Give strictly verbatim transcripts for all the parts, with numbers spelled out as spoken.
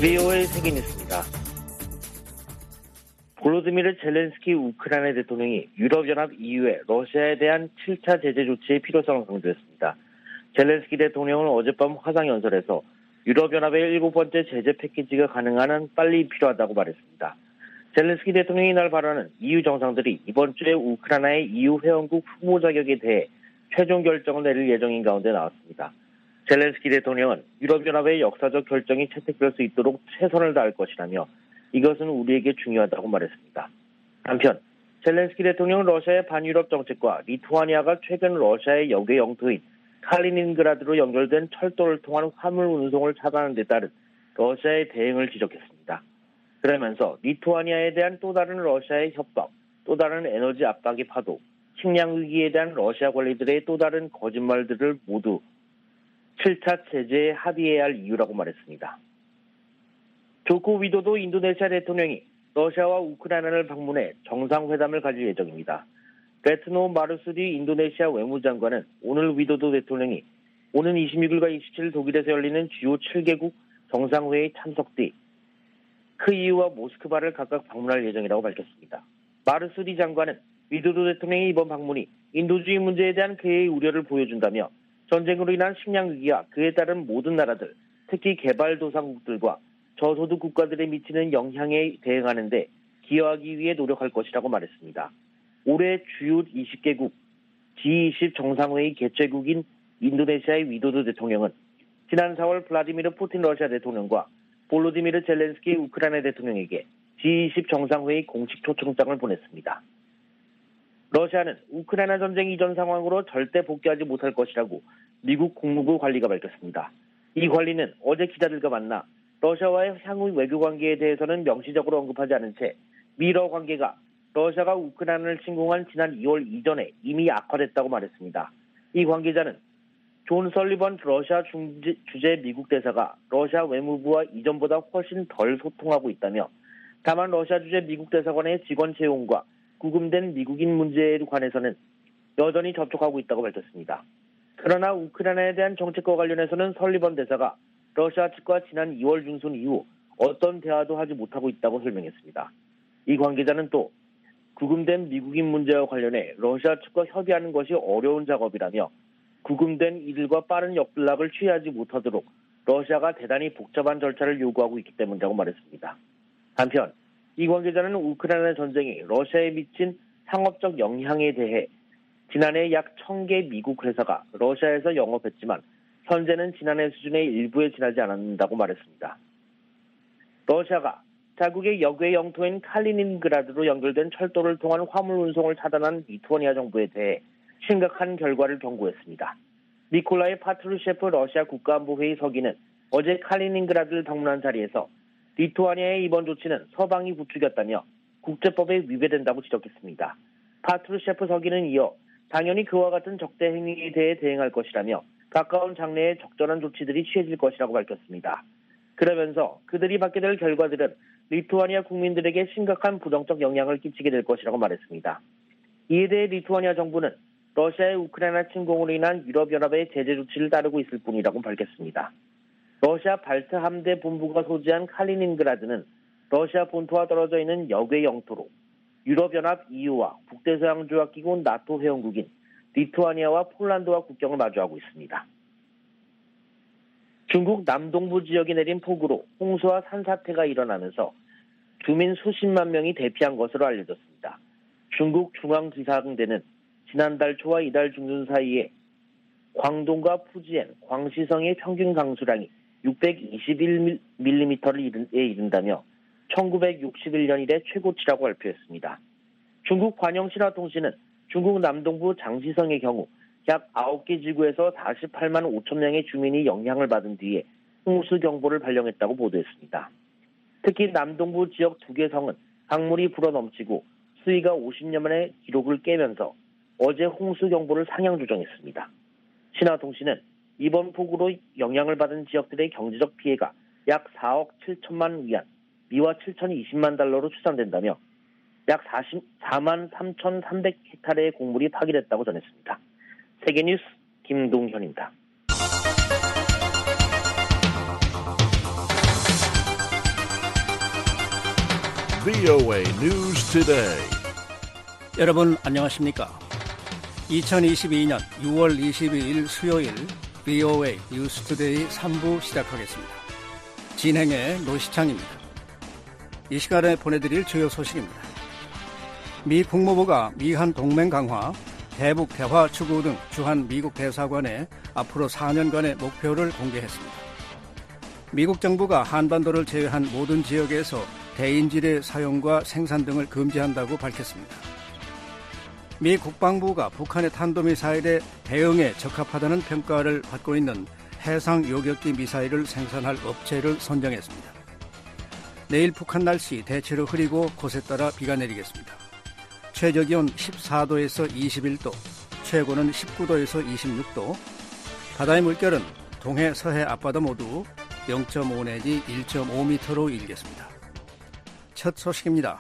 브이오에이 세계뉴스입니다. 볼로디미르 젤렌스키 우크라이나 대통령이 유럽연합 이유에 러시아에 대한 칠 차 제재 조치의 필요성을 강조했습니다. 젤렌스키 대통령은 어젯밤 화상연설에서 유럽연합의 일곱 번째 제재 패키지가 가능한 한 빨리 필요하다고 말했습니다. 젤렌스키 대통령이 이날 발언은 이유 정상들이 이번 주에 우크라이나의 이유 회원국 후보 자격에 대해 최종 결정을 내릴 예정인 가운데 나왔습니다. 젤렌스키 대통령은 유럽연합의 역사적 결정이 채택될 수 있도록 최선을 다할 것이라며 이것은 우리에게 중요하다고 말했습니다. 한편 젤렌스키 대통령은 러시아의 반유럽 정책과 리투아니아가 최근 러시아의 역외 영토인 칼리닌그라드로 연결된 철도를 통한 화물 운송을 차단한 데 따른 러시아의 대응을 지적했습니다. 그러면서 리투아니아에 대한 또 다른 러시아의 협박, 또 다른 에너지 압박의 파도, 식량 위기에 대한 러시아 관리들의 또 다른 거짓말들을 모두 칠 차 제재에 합의해야 할 이유라고 말했습니다. 조코 위도도 인도네시아 대통령이 러시아와 우크라이나를 방문해 정상회담을 가질 예정입니다. 레트노 마르수디 인도네시아 외무장관은 오늘 위도도 대통령이 오는 이십육일과 이십칠일 독일에서 열리는 주요 칠 개국 정상회의 참석 뒤 크이우와 모스크바를 각각 방문할 예정이라고 밝혔습니다. 마르수디 장관은 위도도 대통령의 이번 방문이 인도주의 문제에 대한 그의 우려를 보여준다며 전쟁으로 인한 식량 위기와 그에 따른 모든 나라들, 특히 개발도상국들과 저소득 국가들에 미치는 영향에 대응하는 데 기여하기 위해 노력할 것이라고 말했습니다. 올해 주요 이십 개국 지 이십 정상회의 개최국인 인도네시아의 위도도 대통령은 지난 사월 블라디미르 푸틴 러시아 대통령과 볼로디미르 젤렌스키 우크라이나 대통령에게 지 이십 정상회의 공식 초청장을 보냈습니다. 러시아는 우크라이나 전쟁 이전 상황으로 절대 복귀하지 못할 것이라고 미국 국무부 관리가 밝혔습니다. 이 관리는 어제 기자들과 만나 러시아와의 향후 외교 관계에 대해서는 명시적으로 언급하지 않은 채 미러 관계가 러시아가 우크라이나를 침공한 지난 이월 이전에 이미 악화됐다고 말했습니다. 이 관계자는 존 설리번 러시아 중재, 주재 미국 대사가 러시아 외무부와 이전보다 훨씬 덜 소통하고 있다며 다만 러시아 주재 미국 대사관의 직원 채용과 구금된 미국인 문제에 관해서는 여전히 접촉하고 있다고 밝혔습니다. 그러나 우크라이나에 대한 정책과 관련해서는 설리번 대사가 러시아 측과 지난 이월 중순 이후 어떤 대화도 하지 못하고 있다고 설명했습니다. 이 관계자는 또 구금된 미국인 문제와 관련해 러시아 측과 협의하는 것이 어려운 작업이라며 구금된 이들과 빠른 역전락을 취하지 못하도록 러시아가 대단히 복잡한 절차를 요구하고 있기 때문이라고 말했습니다. 한편 이 관계자는 우크라이나 전쟁이 러시아에 미친 상업적 영향에 대해 지난해 약 천 개 미국 회사가 러시아에서 영업했지만 현재는 지난해 수준의 일부에 지나지 않는다고 말했습니다. 러시아가 자국의 역외 영토인 칼리닌그라드로 연결된 철도를 통한 화물 운송을 차단한 리투아니아 정부에 대해 심각한 결과를 경고했습니다. 니콜라이 파트루셰프 러시아 국가안보회의 서기는 어제 칼리닌그라드를 방문한 자리에서 리투아니아의 이번 조치는 서방이 부추겼다며 국제법에 위배된다고 지적했습니다. 파트루셰프 서기는 이어 당연히 그와 같은 적대 행위에 대해 대응할 것이라며 가까운 장래에 적절한 조치들이 취해질 것이라고 밝혔습니다. 그러면서 그들이 받게 될 결과들은 리투아니아 국민들에게 심각한 부정적 영향을 끼치게 될 것이라고 말했습니다. 이에 대해 리투아니아 정부는 러시아의 우크라이나 침공으로 인한 유럽연합의 제재 조치를 따르고 있을 뿐이라고 밝혔습니다. 러시아 발트 함대 본부가 소지한 칼리닌그라드는 러시아 본토와 떨어져 있는 역외 영토로 유럽연합 이유와 북대서양조약기구 나토 회원국인 리투아니아와 폴란드와 국경을 마주하고 있습니다. 중국 남동부 지역에 내린 폭우로 홍수와 산사태가 일어나면서 주민 수십만 명이 대피한 것으로 알려졌습니다. 중국 중앙기상대는 지난달 초와 이달 중순 사이에 광동과 푸지엔, 광시성의 평균 강수량이 육백이십일 밀리미터에 이른다며 천구백육십일 년 이래 최고치라고 발표했습니다. 중국 관영신화통신은 중국 남동부 장시성의 경우 약 아홉 개 지구에서 사십팔만 오천 명의 주민이 영향을 받은 뒤에 홍수경보를 발령했다고 보도했습니다. 특히 남동부 지역 두 개 성은 강물이 불어넘치고 수위가 오십 년 만에 기록을 깨면서 어제 홍수경보를 상향 조정했습니다. 신화통신은 이번 폭우로 영향을 받은 지역들의 경제적 피해가 약 사억 칠천만 위안, 미화 칠천이십만 달러로 추산된다며 약 사만 삼천삼백 헥타르의 곡물이 파괴됐다고 전했습니다. 세계뉴스 김동현입니다. 브이오에이 News Today. 여러분 안녕하십니까? 이천이십이년 유월 이십이일 수요일 브이오에이 뉴스 투데이 삼 부 시작하겠습니다. 진행의 노시창입니다. 이 시간에 보내드릴 주요 소식입니다. 미 국무부가 미한 동맹 강화, 대북 대화 추구 등 주한 미국 대사관에 앞으로 사 년간의 목표를 공개했습니다. 미국 정부가 한반도를 제외한 모든 지역에서 대인지뢰 사용과 생산 등을 금지한다고 밝혔습니다. 미 국방부가 북한의 탄도미사일의 대응에 적합하다는 평가를 받고 있는 해상 요격기 미사일을 생산할 업체를 선정했습니다. 내일 북한 날씨 대체로 흐리고 곳에 따라 비가 내리겠습니다. 최저기온 십사도에서 이십일도, 최고는 십구도에서 이십육도, 바다의 물결은 동해, 서해 앞바다 모두 영 점 오 내지 일 점 오 미터로 일겠습니다. 첫 소식입니다.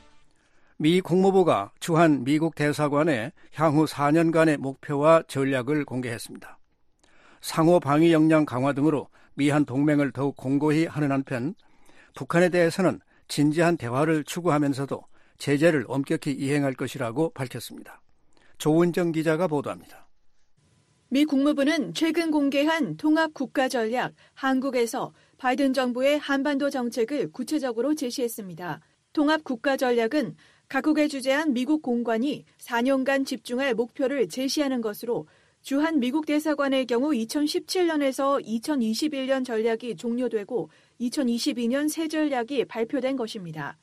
미 국무부가 주한 미국 대사관에 향후 사 년간의 목표와 전략을 공개했습니다. 상호 방위 역량 강화 등으로 미한 동맹을 더욱 공고히 하는 한편 북한에 대해서는 진지한 대화를 추구하면서도 제재를 엄격히 이행할 것이라고 밝혔습니다. 조은정 기자가 보도합니다. 미 국무부는 최근 공개한 통합국가전략 한국에서 바이든 정부의 한반도 정책을 구체적으로 제시했습니다. 통합국가전략은 각국에 주재한 미국 공관이 사 년간 집중할 목표를 제시하는 것으로 주한 미국 대사관의 경우 이천십칠년에서 이천이십일년 전략이 종료되고 이천이십이년 새 전략이 발표된 것입니다.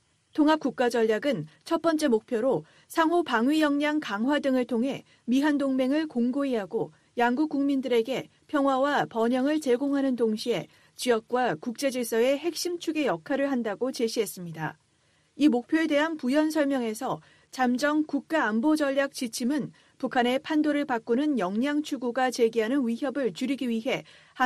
통합국가전략은 첫 번째 목표로 상호 방위 역량 강화 등을 통해 미한 동맹을 공고히 하고 양국 국민들에게 평화와 번영을 제공하는 동시에 지역과 국제 질서의 핵심 축의 역할을 한다고 제시했습니다. 이 목표에 대한 부연 설명에서 잠정 국가안보전략 지침은 북한의 판도를 바꾸는 역량 추구가 제기하는 위협을 줄이기 위해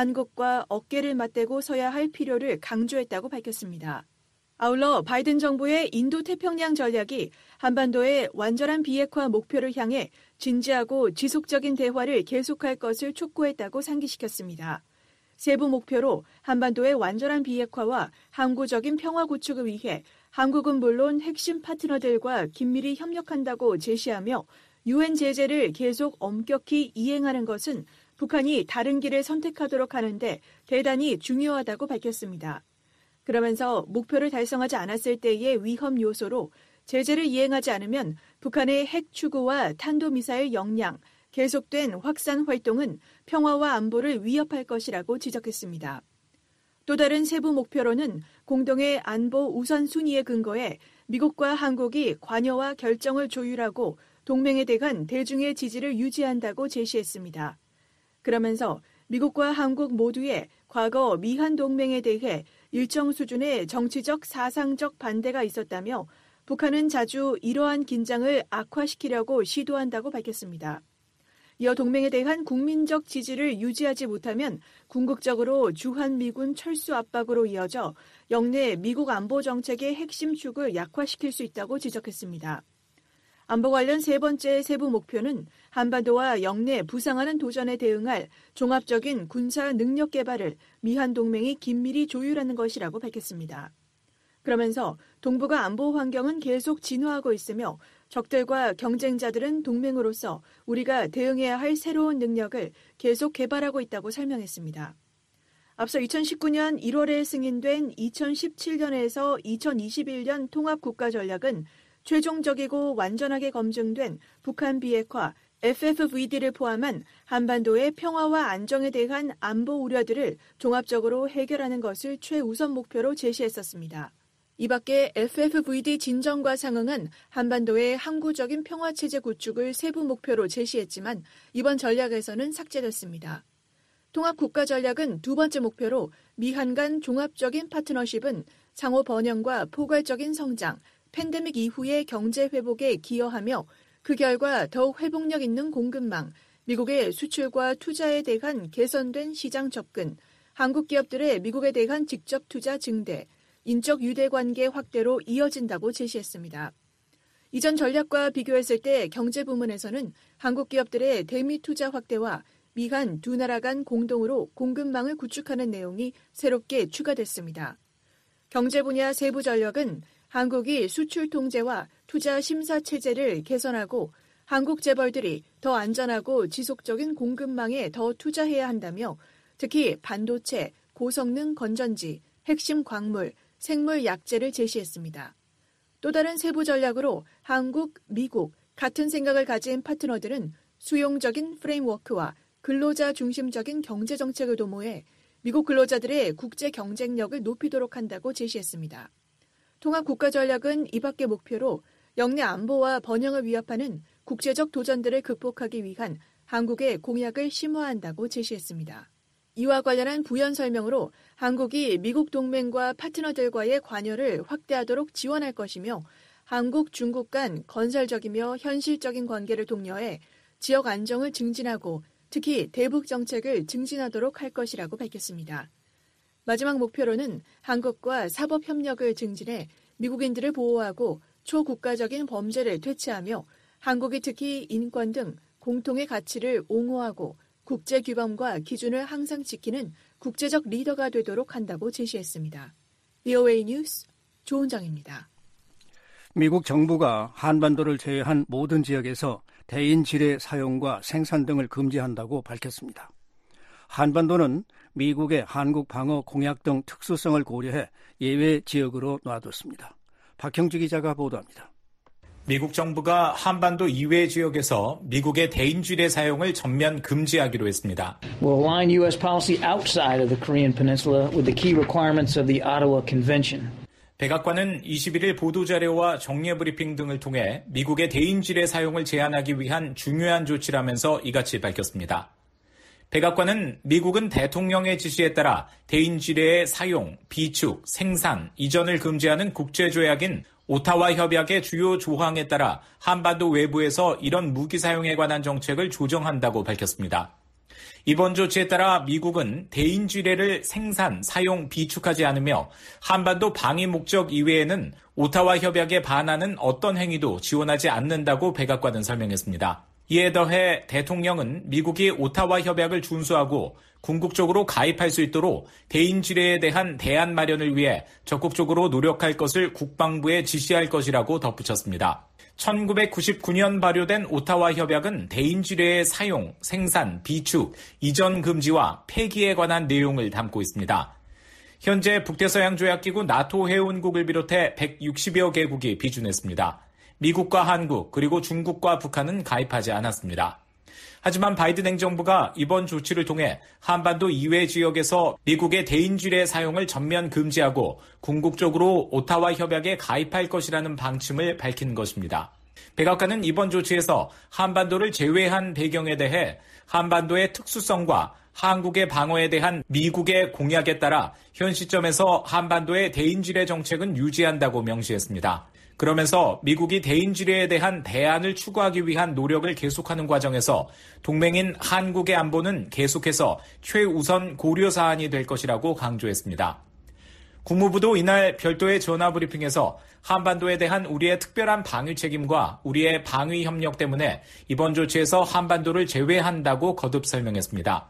한국과 어깨를 맞대고 서야 할 필요를 강조했다고 밝혔습니다. 아울러 바이든 정부의 인도태평양 전략이 한반도의 완전한 비핵화 목표를 향해 진지하고 지속적인 대화를 계속할 것을 촉구했다고 상기시켰습니다. 세부 목표로 한반도의 완전한 비핵화와 항구적인 평화 구축을 위해 한국은 물론 핵심 파트너들과 긴밀히 협력한다고 제시하며 유엔 제재를 계속 엄격히 이행하는 것은 북한이 다른 길을 선택하도록 하는데 대단히 중요하다고 밝혔습니다. 그러면서 목표를 달성하지 않았을 때의 위험 요소로 제재를 이행하지 않으면 북한의 핵 추구와 탄도미사일 역량, 계속된 확산 활동은 평화와 안보를 위협할 것이라고 지적했습니다. 또 다른 세부 목표로는 공동의 안보 우선순위에 근거해 미국과 한국이 관여와 결정을 조율하고 동맹에 대한 대중의 지지를 유지한다고 제시했습니다. 그러면서 미국과 한국 모두의 과거 미한 동맹에 대해 일정 수준의 정치적 사상적 반대가 있었다며 북한은 자주 이러한 긴장을 악화시키려고 시도한다고 밝혔습니다. 이어 동맹에 대한 국민적 지지를 유지하지 못하면 궁극적으로 주한미군 철수 압박으로 이어져 영내 미국 안보 정책의 핵심 축을 약화시킬 수 있다고 지적했습니다. 안보 관련 세 번째 세부 목표는 한반도와 영내 부상하는 도전에 대응할 종합적인 군사 능력 개발을 미한 동맹이 긴밀히 조율하는 것이라고 밝혔습니다. 그러면서 동북아 안보 환경은 계속 진화하고 있으며 적들과 경쟁자들은 동맹으로서 우리가 대응해야 할 새로운 능력을 계속 개발하고 있다고 설명했습니다. 앞서 이천십구년 일월에 승인된 이천십칠년에서 이천이십일년 통합국가전략은 최종적이고 완전하게 검증된 북한 비핵화 에프에프브이디를 포함한 한반도의 평화와 안정에 대한 안보 우려들을 종합적으로 해결하는 것을 최우선 목표로 제시했었습니다. 이 밖에 에프에프브이디 진정과 상응한 한반도의 항구적인 평화체제 구축을 세부 목표로 제시했지만 이번 전략에서는 삭제됐습니다. 통합국가전략은 두 번째 목표로 미한 간 종합적인 파트너십은 상호 번영과 포괄적인 성장, 팬데믹 이후의 경제 회복에 기여하며 그 결과 더욱 회복력 있는 공급망, 미국의 수출과 투자에 대한 개선된 시장 접근, 한국 기업들의 미국에 대한 직접 투자 증대, 인적 유대관계 확대로 이어진다고 제시했습니다. 이전 전략과 비교했을 때 경제 부문에서는 한국 기업들의 대미 투자 확대와 미한 두 나라 간 공동으로 공급망을 구축하는 내용이 새롭게 추가됐습니다. 경제 분야 세부 전략은 한국이 수출 통제와 투자 심사 체제를 개선하고 한국 재벌들이 더 안전하고 지속적인 공급망에 더 투자해야 한다며 특히 반도체, 고성능 건전지, 핵심 광물, 생물 약재를 제시했습니다. 또 다른 세부 전략으로 한국, 미국, 같은 생각을 가진 파트너들은 수용적인 프레임워크와 근로자 중심적인 경제정책을 도모해 미국 근로자들의 국제 경쟁력을 높이도록 한다고 제시했습니다. 통합국가전략은 이밖의 목표로 영내 안보와 번영을 위협하는 국제적 도전들을 극복하기 위한 한국의 공약을 심화한다고 제시했습니다. 이와 관련한 부연 설명으로 한국이 미국 동맹과 파트너들과의 관여를 확대하도록 지원할 것이며 한국, 중국 간 건설적이며 현실적인 관계를 독려해 지역 안정을 증진하고 특히 대북 정책을 증진하도록 할 것이라고 밝혔습니다. 마지막 목표로는 한국과 사법 협력을 증진해 미국인들을 보호하고 초국가적인 범죄를 퇴치하며 한국이 특히 인권 등 공통의 가치를 옹호하고 국제 규범과 기준을 항상 지키는 국제적 리더가 되도록 한다고 제시했습니다. 브이오에이 뉴스 조은정입니다. 미국 정부가 한반도를 제외한 모든 지역에서 대인 지뢰 사용과 생산 등을 금지한다고 밝혔습니다. 한반도는 미국의 한국 방어 공약 등 특수성을 고려해 예외 지역으로 놔뒀습니다. 박형주 기자가 보도합니다. 미국 정부가 한반도 이외 지역에서 미국의 대인지뢰 사용을 전면 금지하기로 했습니다. Will align U S policy outside of the Korean Peninsula with the key requirements of the Ottawa Convention. 백악관은 이십일 일 보도자료와 정례 브리핑 등을 통해 미국의 대인지뢰 사용을 제한하기 위한 중요한 조치라면서 이같이 밝혔습니다. 백악관은 미국은 대통령의 지시에 따라 대인지뢰의 사용, 비축, 생산, 이전을 금지하는 국제조약인 오타와 협약의 주요 조항에 따라 한반도 외부에서 이런 무기 사용에 관한 정책을 조정한다고 밝혔습니다. 이번 조치에 따라 미국은 대인지뢰를 생산, 사용, 비축하지 않으며 한반도 방위 목적 이외에는 오타와 협약에 반하는 어떤 행위도 지원하지 않는다고 백악관은 설명했습니다. 이에 더해 대통령은 미국이 오타와 협약을 준수하고 궁극적으로 가입할 수 있도록 대인지뢰에 대한 대안 마련을 위해 적극적으로 노력할 것을 국방부에 지시할 것이라고 덧붙였습니다. 천구백구십구 년 발효된 오타와 협약은 대인지뢰의 사용, 생산, 비축, 이전 금지와 폐기에 관한 내용을 담고 있습니다. 현재 북대서양조약기구 나토 회원국을 비롯해 백육십여 개국이 비준했습니다. 미국과 한국 그리고 중국과 북한은 가입하지 않았습니다. 하지만 바이든 행정부가 이번 조치를 통해 한반도 이외 지역에서 미국의 대인지뢰 사용을 전면 금지하고 궁극적으로 오타와 협약에 가입할 것이라는 방침을 밝힌 것입니다. 백악관은 이번 조치에서 한반도를 제외한 배경에 대해 한반도의 특수성과 한국의 방어에 대한 미국의 공약에 따라 현 시점에서 한반도의 대인지뢰 정책은 유지한다고 명시했습니다. 그러면서 미국이 대인지뢰에 대한 대안을 추구하기 위한 노력을 계속하는 과정에서 동맹인 한국의 안보는 계속해서 최우선 고려 사안이 될 것이라고 강조했습니다. 국무부도 이날 별도의 전화 브리핑에서 한반도에 대한 우리의 특별한 방위 책임과 우리의 방위 협력 때문에 이번 조치에서 한반도를 제외한다고 거듭 설명했습니다.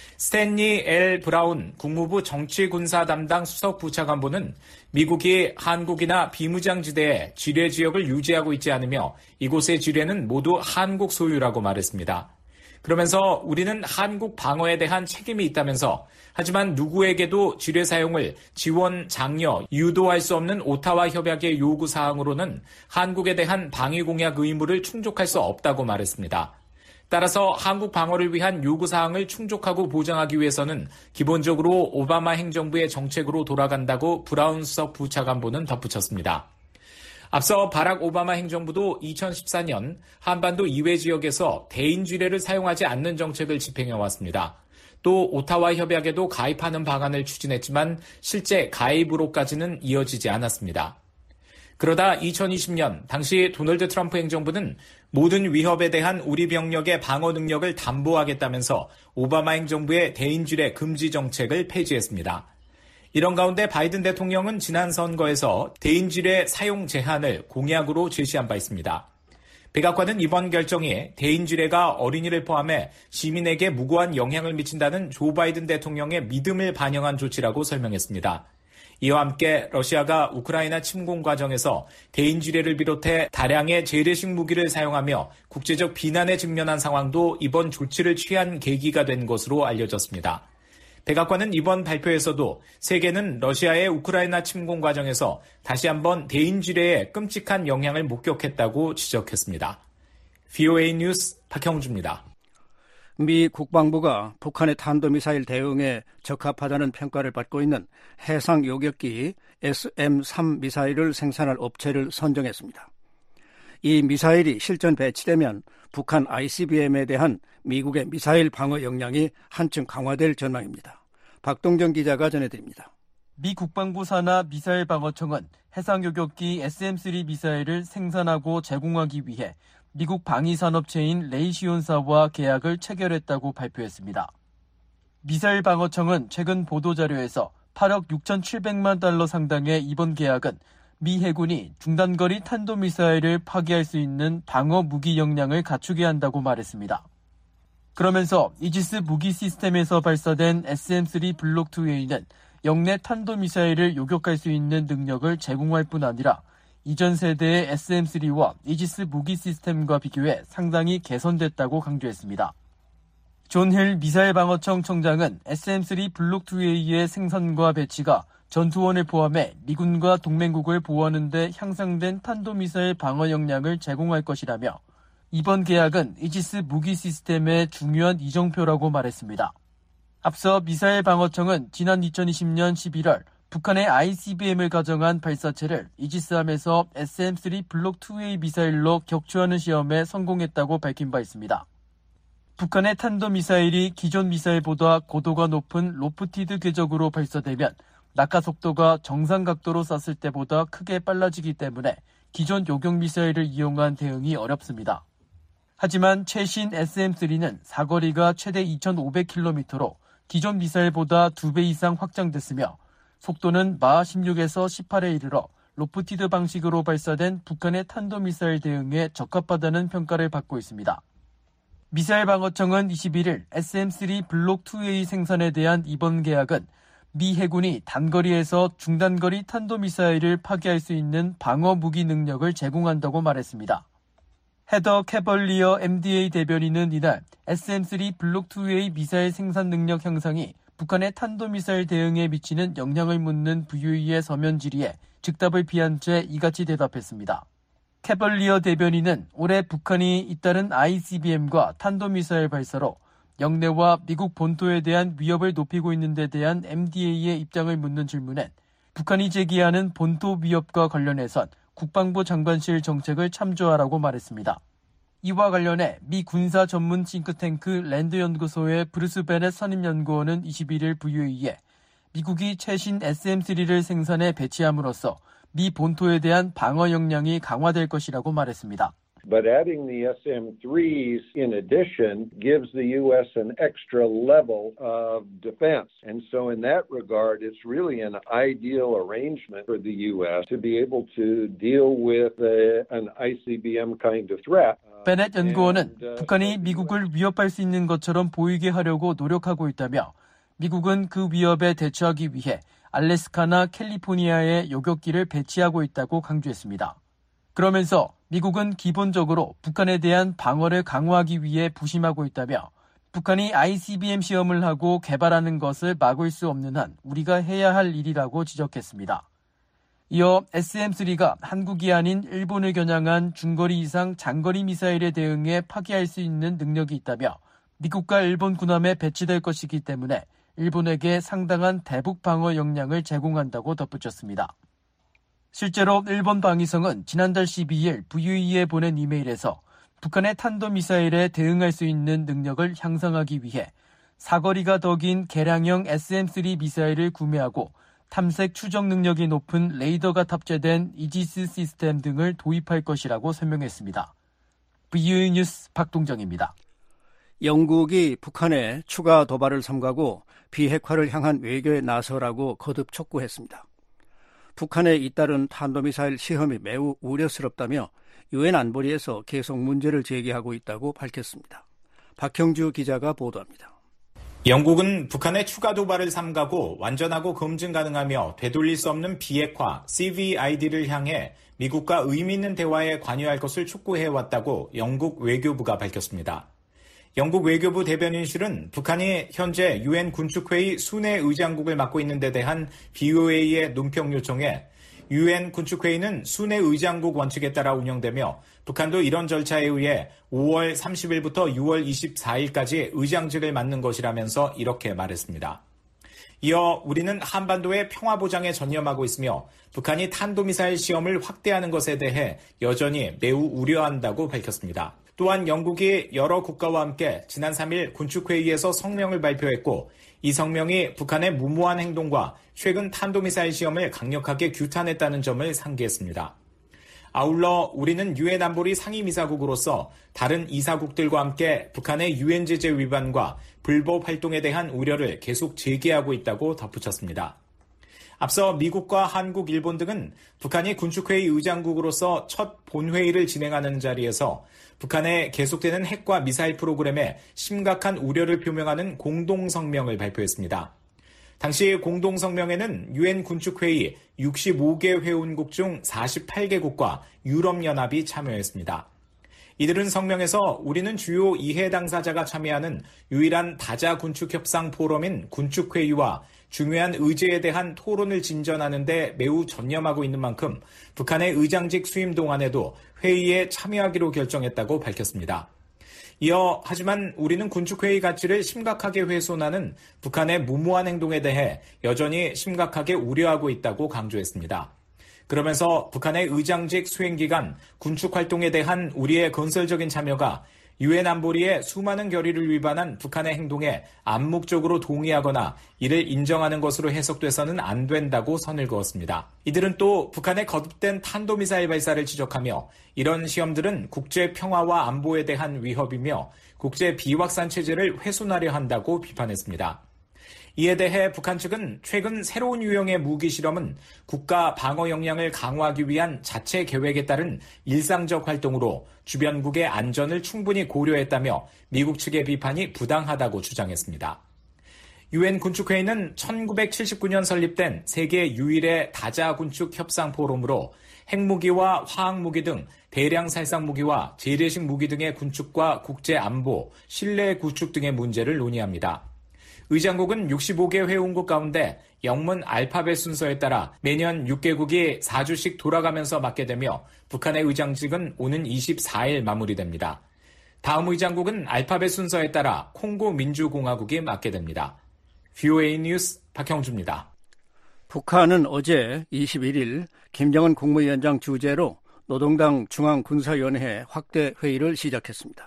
스탠리 엘 브라운 국무부 정치군사 담당 수석 부차관보는 미국이 한국이나 비무장지대에 지뢰 지역을 유지하고 있지 않으며 이곳의 지뢰는 모두 한국 소유라고 말했습니다. 그러면서 우리는 한국 방어에 대한 책임이 있다면서 하지만 누구에게도 지뢰 사용을 지원, 장려, 유도할 수 없는 오타와 협약의 요구 사항으로는 한국에 대한 방위 공약 의무를 충족할 수 없다고 말했습니다. 따라서 한국 방어를 위한 요구사항을 충족하고 보장하기 위해서는 기본적으로 오바마 행정부의 정책으로 돌아간다고 브라운 수석 부차관보는 덧붙였습니다. 앞서 바락 오바마 행정부도 이천십사 년 한반도 이외 지역에서 대인지뢰를 사용하지 않는 정책을 집행해왔습니다. 또 오타와 협약에도 가입하는 방안을 추진했지만 실제 가입으로까지는 이어지지 않았습니다. 그러다 이천이십 년 당시 도널드 트럼프 행정부는 모든 위협에 대한 우리 병력의 방어 능력을 담보하겠다면서 오바마 행정부의 대인지뢰 금지 정책을 폐지했습니다. 이런 가운데 바이든 대통령은 지난 선거에서 대인지뢰 사용 제한을 공약으로 제시한 바 있습니다. 백악관은 이번 결정이 대인지뢰가 어린이를 포함해 시민에게 무고한 영향을 미친다는 조 바이든 대통령의 믿음을 반영한 조치라고 설명했습니다. 이와 함께 러시아가 우크라이나 침공 과정에서 대인지뢰를 비롯해 다량의 재래식 무기를 사용하며 국제적 비난에 직면한 상황도 이번 조치를 취한 계기가 된 것으로 알려졌습니다. 백악관은 이번 발표에서도 세계는 러시아의 우크라이나 침공 과정에서 다시 한번 대인지뢰에 끔찍한 영향을 목격했다고 지적했습니다. 브이오에이 뉴스 박형주입니다. 미 국방부가 북한의 탄도미사일 대응에 적합하다는 평가를 받고 있는 해상 요격기 에스엠 삼 미사일을 생산할 업체를 선정했습니다. 이 미사일이 실전 배치되면 북한 아이씨비엠에 대한 미국의 미사일 방어 역량이 한층 강화될 전망입니다. 박동정 기자가 전해드립니다. 미 국방부 산하 미사일 방어청은 해상 요격기 에스엠 쓰리 미사일을 생산하고 제공하기 위해 미국 방위산업체인 레이시온사와 계약을 체결했다고 발표했습니다. 미사일 방어청은 최근 보도자료에서 팔억 육천칠백만 달러 상당의 이번 계약은 미 해군이 중단거리 탄도미사일을 파괴할 수 있는 방어 무기 역량을 갖추게 한다고 말했습니다. 그러면서 이지스 무기 시스템에서 발사된 에스엠 쓰리 블록 투 에이는 영내 탄도미사일을 요격할 수 있는 능력을 제공할 뿐 아니라 이전 세대의 에스엠 쓰리와 이지스 무기 시스템과 비교해 상당히 개선됐다고 강조했습니다. 존 힐 미사일 방어청 청장은 에스엠 쓰리 블록 투 에이의 생산과 배치가 전투원을 포함해 미군과 동맹국을 보호하는 데 향상된 탄도미사일 방어 역량을 제공할 것이라며 이번 계약은 이지스 무기 시스템의 중요한 이정표라고 말했습니다. 앞서 미사일 방어청은 지난 이천이십 년 십일월 북한의 아이씨비엠을 가정한 발사체를 이지스함에서 에스엠 쓰리 블록 투 에이 미사일로 격추하는 시험에 성공했다고 밝힌 바 있습니다. 북한의 탄도미사일이 기존 미사일보다 고도가 높은 로프티드 궤적으로 발사되면 낙하 속도가 정상 각도로 쐈을 때보다 크게 빨라지기 때문에 기존 요격 미사일을 이용한 대응이 어렵습니다. 하지만 최신 에스엠 쓰리는 사거리가 최대 이천오백 킬로미터로 기존 미사일보다 두 배 이상 확장됐으며 속도는 마 십육에서 십팔에 이르러 로프티드 방식으로 발사된 북한의 탄도미사일 대응에 적합하다는 평가를 받고 있습니다. 미사일 방어청은 이십일일 에스엠 쓰리 블록 투 에이 생산에 대한 이번 계약은 미 해군이 단거리에서 중단거리 탄도미사일을 파괴할 수 있는 방어 무기 능력을 제공한다고 말했습니다. 헤더 캐벌리어 엠디에이 대변인은 이날 에스엠 쓰리 블록 투 에이 미사일 생산 능력 향상이 북한의 탄도미사일 대응에 미치는 영향을 묻는 브이오이의 서면 질의에 즉답을 피한 채 이같이 대답했습니다. 캐벌리어 대변인은 올해 북한이 잇따른 아이씨비엠과 탄도미사일 발사로 영내와 미국 본토에 대한 위협을 높이고 있는 데 대한 엠디에이의 입장을 묻는 질문엔 북한이 제기하는 본토 위협과 관련해선 국방부 장관실 정책을 참조하라고 말했습니다. 이와 관련해 미 군사 전문 싱크탱크 랜드 연구소의 브루스 베넷 선임연구원은 이십일일 브이오이에 미국이 최신 에스엠 쓰리를 생산해 배치함으로써 미 본토에 대한 방어 역량이 강화될 것이라고 말했습니다. But adding the 에스엠 threes in addition gives the U S an extra level of defense. And so in that regard, it's really an ideal arrangement for the U S to be able to deal with a, an 아이씨비엠 kind of threat. 베넷 연구원은 북한이 미국을 위협할 수 있는 것처럼 보이게 하려고 노력하고 있다며 미국은 그 위협에 대처하기 위해 알래스카나 캘리포니아에 요격기를 배치하고 있다고 강조했습니다. 그러면서 미국은 기본적으로 북한에 대한 방어를 강화하기 위해 부심하고 있다며 북한이 아이씨비엠 시험을 하고 개발하는 것을 막을 수 없는 한 우리가 해야 할 일이라고 지적했습니다. 이어 에스엠 쓰리가 한국이 아닌 일본을 겨냥한 중거리 이상 장거리 미사일에 대응해 파괴할 수 있는 능력이 있다며 미국과 일본 군함에 배치될 것이기 때문에 일본에게 상당한 대북 방어 역량을 제공한다고 덧붙였습니다. 실제로 일본 방위성은 지난달 십이일 브이오이에 보낸 이메일에서 북한의 탄도미사일에 대응할 수 있는 능력을 향상하기 위해 사거리가 더 긴 개량형 에스엠 쓰리 미사일을 구매하고 탐색 추적 능력이 높은 레이더가 탑재된 이지스 시스템 등을 도입할 것이라고 설명했습니다. 브이오이 뉴스 박동정입니다. 영국이 북한에 추가 도발을 삼가고 비핵화를 향한 외교에 나서라고 거듭 촉구했습니다. 북한에 잇따른 탄도미사일 시험이 매우 우려스럽다며 유엔 안보리에서 계속 문제를 제기하고 있다고 밝혔습니다. 박형주 기자가 보도합니다. 영국은 북한의 추가 도발을 삼가고 완전하고 검증 가능하며 되돌릴 수 없는 비핵화 씨브이아이디를 향해 미국과 의미 있는 대화에 관여할 것을 촉구해왔다고 영국 외교부가 밝혔습니다. 영국 외교부 대변인실은 북한이 현재 유엔 군축회의 순회 의장국을 맡고 있는 데 대한 브이오에이의 논평 요청에 유엔 군축회의는 순회 의장국 원칙에 따라 운영되며 북한도 이런 절차에 의해 오월 삼십일부터 유월 이십사일까지 의장직을 맡는 것이라면서 이렇게 말했습니다. 이어 우리는 한반도의 평화 보장에 전념하고 있으며 북한이 탄도미사일 시험을 확대하는 것에 대해 여전히 매우 우려한다고 밝혔습니다. 또한 영국이 여러 국가와 함께 지난 삼일 군축회의에서 성명을 발표했고 이 성명이 북한의 무모한 행동과 최근 탄도미사일 시험을 강력하게 규탄했다는 점을 상기했습니다. 아울러 우리는 유엔 안보리 상임이사국으로서 다른 이사국들과 함께 북한의 유엔 제재 위반과 불법 활동에 대한 우려를 계속 제기하고 있다고 덧붙였습니다. 앞서 미국과 한국, 일본 등은 북한이 군축회의 의장국으로서 첫 본회의를 진행하는 자리에서 북한의 계속되는 핵과 미사일 프로그램에 심각한 우려를 표명하는 공동성명을 발표했습니다. 당시 공동성명에는 유엔 군축회의 육십오 개 회원국 중 사십팔 개국과 유럽연합이 참여했습니다. 이들은 성명에서 우리는 주요 이해 당사자가 참여하는 유일한 다자 군축 협상 포럼인 군축회의와 중요한 의제에 대한 토론을 진전하는 데 매우 전념하고 있는 만큼 북한의 의장직 수임 동안에도 회의에 참여하기로 결정했다고 밝혔습니다. 이어 하지만 우리는 군축회의 가치를 심각하게 훼손하는 북한의 무모한 행동에 대해 여전히 심각하게 우려하고 있다고 강조했습니다. 그러면서 북한의 의장직 수행 기간 군축 활동에 대한 우리의 건설적인 참여가 유엔 안보리의 수많은 결의를 위반한 북한의 행동에 암묵적으로 동의하거나 이를 인정하는 것으로 해석돼서는 안 된다고 선을 그었습니다. 이들은 또 북한의 거듭된 탄도미사일 발사를 지적하며 이런 시험들은 국제 평화와 안보에 대한 위협이며 국제 비확산 체제를 훼손하려 한다고 비판했습니다. 이에 대해 북한 측은 최근 새로운 유형의 무기 실험은 국가 방어 역량을 강화하기 위한 자체 계획에 따른 일상적 활동으로 주변국의 안전을 충분히 고려했다며 미국 측의 비판이 부당하다고 주장했습니다. 유엔 군축회의는 천구백칠십구 년 설립된 세계 유일의 다자 군축 협상 포럼으로 핵무기와 화학무기 등 대량 살상 무기와 재래식 무기 등의 군축과 국제 안보, 신뢰 구축 등의 문제를 논의합니다. 의장국은 육십오 개 회원국 가운데 영문 알파벳 순서에 따라 매년 육 개국이 사 주씩 돌아가면서 맡게 되며 북한의 의장직은 오는 이십사일 마무리됩니다. 다음 의장국은 알파벳 순서에 따라 콩고 민주공화국이 맡게 됩니다. 브이오에이 뉴스 박형주입니다. 북한은 어제 이십일일 김정은 국무위원장 주재로 노동당 중앙군사위원회 확대 회의를 시작했습니다.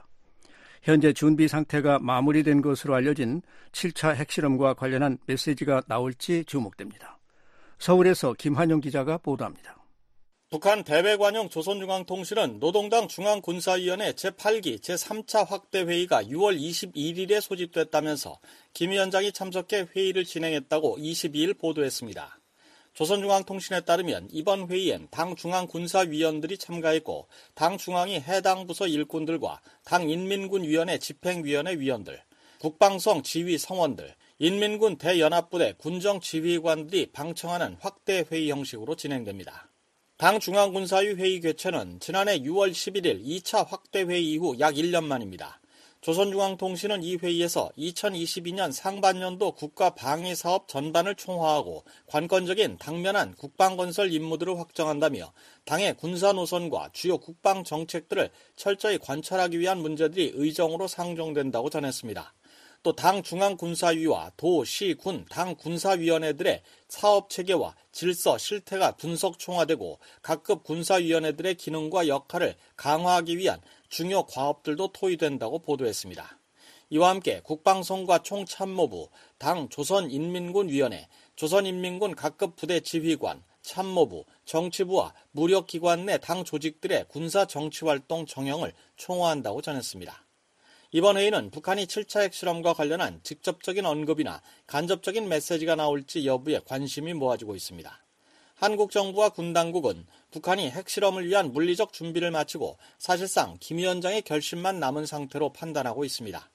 현재 준비 상태가 마무리된 것으로 알려진 칠 차 핵실험과 관련한 메시지가 나올지 주목됩니다. 서울에서 김한영 기자가 보도합니다. 북한 대외관용 조선중앙통신은 노동당 중앙군사위원회 제팔 기 제삼 차 확대회의가 유월 이십일일에 소집됐다면서 김 위원장이 참석해 회의를 진행했다고 이십이일 보도했습니다. 조선중앙통신에 따르면 이번 회의엔 당 중앙군사위원들이 참가했고 당 중앙이 해당 부서 일꾼들과 당 인민군위원회 집행위원회 위원들, 국방성 지휘 성원들, 인민군 대연합부대 군정지휘관들이 방청하는 확대회의 형식으로 진행됩니다. 당 중앙군사위 회의 개최는 지난해 유월 십일일 이 차 확대회의 이후 약 일 년 만입니다. 조선중앙통신은 이 회의에서 이천이십이년 상반년도 국가방위사업 전반을 총화하고 관건적인 당면한 국방건설 임무들을 확정한다며 당의 군사노선과 주요 국방정책들을 철저히 관철하기 위한 문제들이 의정으로 상정된다고 전했습니다. 또 당 중앙군사위와 도, 시, 군, 당 군사위원회들의 사업체계와 질서, 실태가 분석 총화되고 각급 군사위원회들의 기능과 역할을 강화하기 위한 중요 과업들도 토의된다고 보도했습니다. 이와 함께 국방성과 총참모부, 당 조선인민군위원회, 조선인민군 각급 부대 지휘관, 참모부, 정치부와 무력기관 내 당 조직들의 군사정치활동 정형을 총화한다고 전했습니다. 이번 회의는 북한이 칠 차 핵실험과 관련한 직접적인 언급이나 간접적인 메시지가 나올지 여부에 관심이 모아지고 있습니다. 한국 정부와 군 당국은 북한이 핵실험을 위한 물리적 준비를 마치고 사실상 김 위원장의 결심만 남은 상태로 판단하고 있습니다.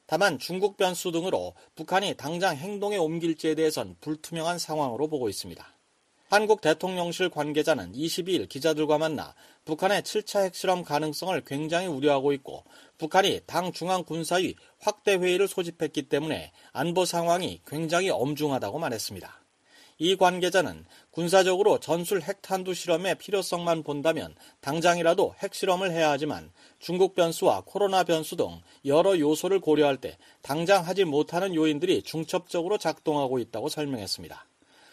다만 중국 변수 등으로 북한이 당장 행동에 옮길지에 대해선 불투명한 상황으로 보고 있습니다. 한국 대통령실 관계자는 이십이일 기자들과 만나 북한의 칠 차 핵실험 가능성을 굉장히 우려하고 있고 북한이 당 중앙군사위 확대회의를 소집했기 때문에 안보 상황이 굉장히 엄중하다고 말했습니다. 이 관계자는 군사적으로 전술 핵탄두 실험의 필요성만 본다면 당장이라도 핵실험을 해야 하지만 중국 변수와 코로나 변수 등 여러 요소를 고려할 때 당장 하지 못하는 요인들이 중첩적으로 작동하고 있다고 설명했습니다.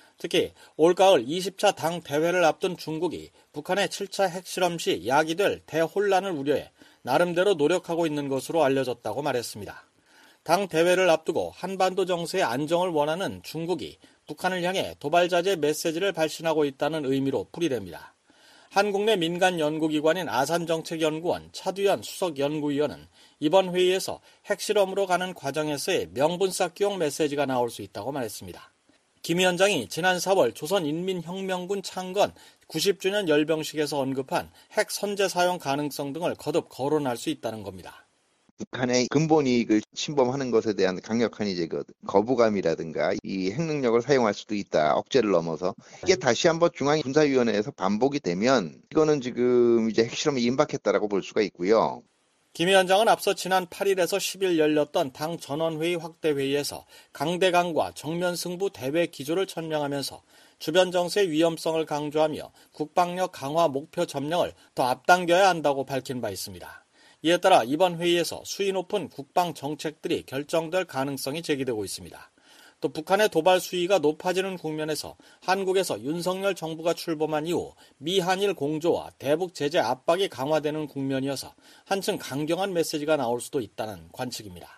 특히 올가을 이십 차 당 대회를 앞둔 중국이 북한의 칠 차 핵실험 시 야기될 대혼란을 우려해 나름대로 노력하고 있는 것으로 알려졌다고 말했습니다. 당 대회를 앞두고 한반도 정세의 안정을 원하는 중국이 북한을 향해 도발자재 메시지를 발신하고 있다는 의미로 풀이됩니다. 한국 내 민간 연구기관인 아산정책연구원 차두현 수석연구위원은 이번 회의에서 핵실험으로 가는 과정에서의 명분 쌓기용 메시지가 나올 수 있다고 말했습니다. 김 위원장이 지난 사월 조선인민혁명군 창건 구십 주년 열병식에서 언급한 핵 선제 사용 가능성 등을 거듭 거론할 수 있다는 겁니다. 북한의 근본 이익을 침범하는 것에 대한 강력한 이제 그 거부감이라든가 이 핵 능력을 사용할 수도 있다. 억제를 넘어서 이게 다시 한번 중앙군사위원회에서 반복이 되면 이거는 지금 이제 핵실험이 임박했다라고 볼 수가 있고요. 김 위원장은 앞서 지난 팔일에서 십일 열렸던 당 전원회의 확대회의에서 강대강과 정면승부 대외 기조를 천명하면서 주변 정세의 위험성을 강조하며 국방력 강화 목표 점령을 더 앞당겨야 한다고 밝힌 바 있습니다. 이에 따라 이번 회의에서 수위 높은 국방 정책들이 결정될 가능성이 제기되고 있습니다. 또 북한의 도발 수위가 높아지는 국면에서 한국에서 윤석열 정부가 출범한 이후 미한일 공조와 대북 제재 압박이 강화되는 국면이어서 한층 강경한 메시지가 나올 수도 있다는 관측입니다.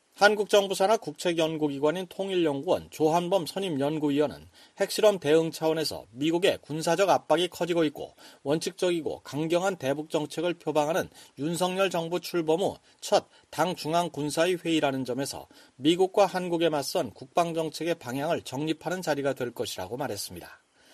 한국 정부 산하 국책연구기관인 통일연구원 조한범 선임연구위원은 핵실험 대응 차원에서 미국의 군사적 압박이 커지고 있고 원칙적이고 강경한 대북 정책을 표방하는 윤석열 정부 출범 후 첫 당 중앙군사위 회의라는 점에서 미국과 한국에 맞선 국방정책의 방향을 정립하는 자리가 될 것이라고 말했습니다.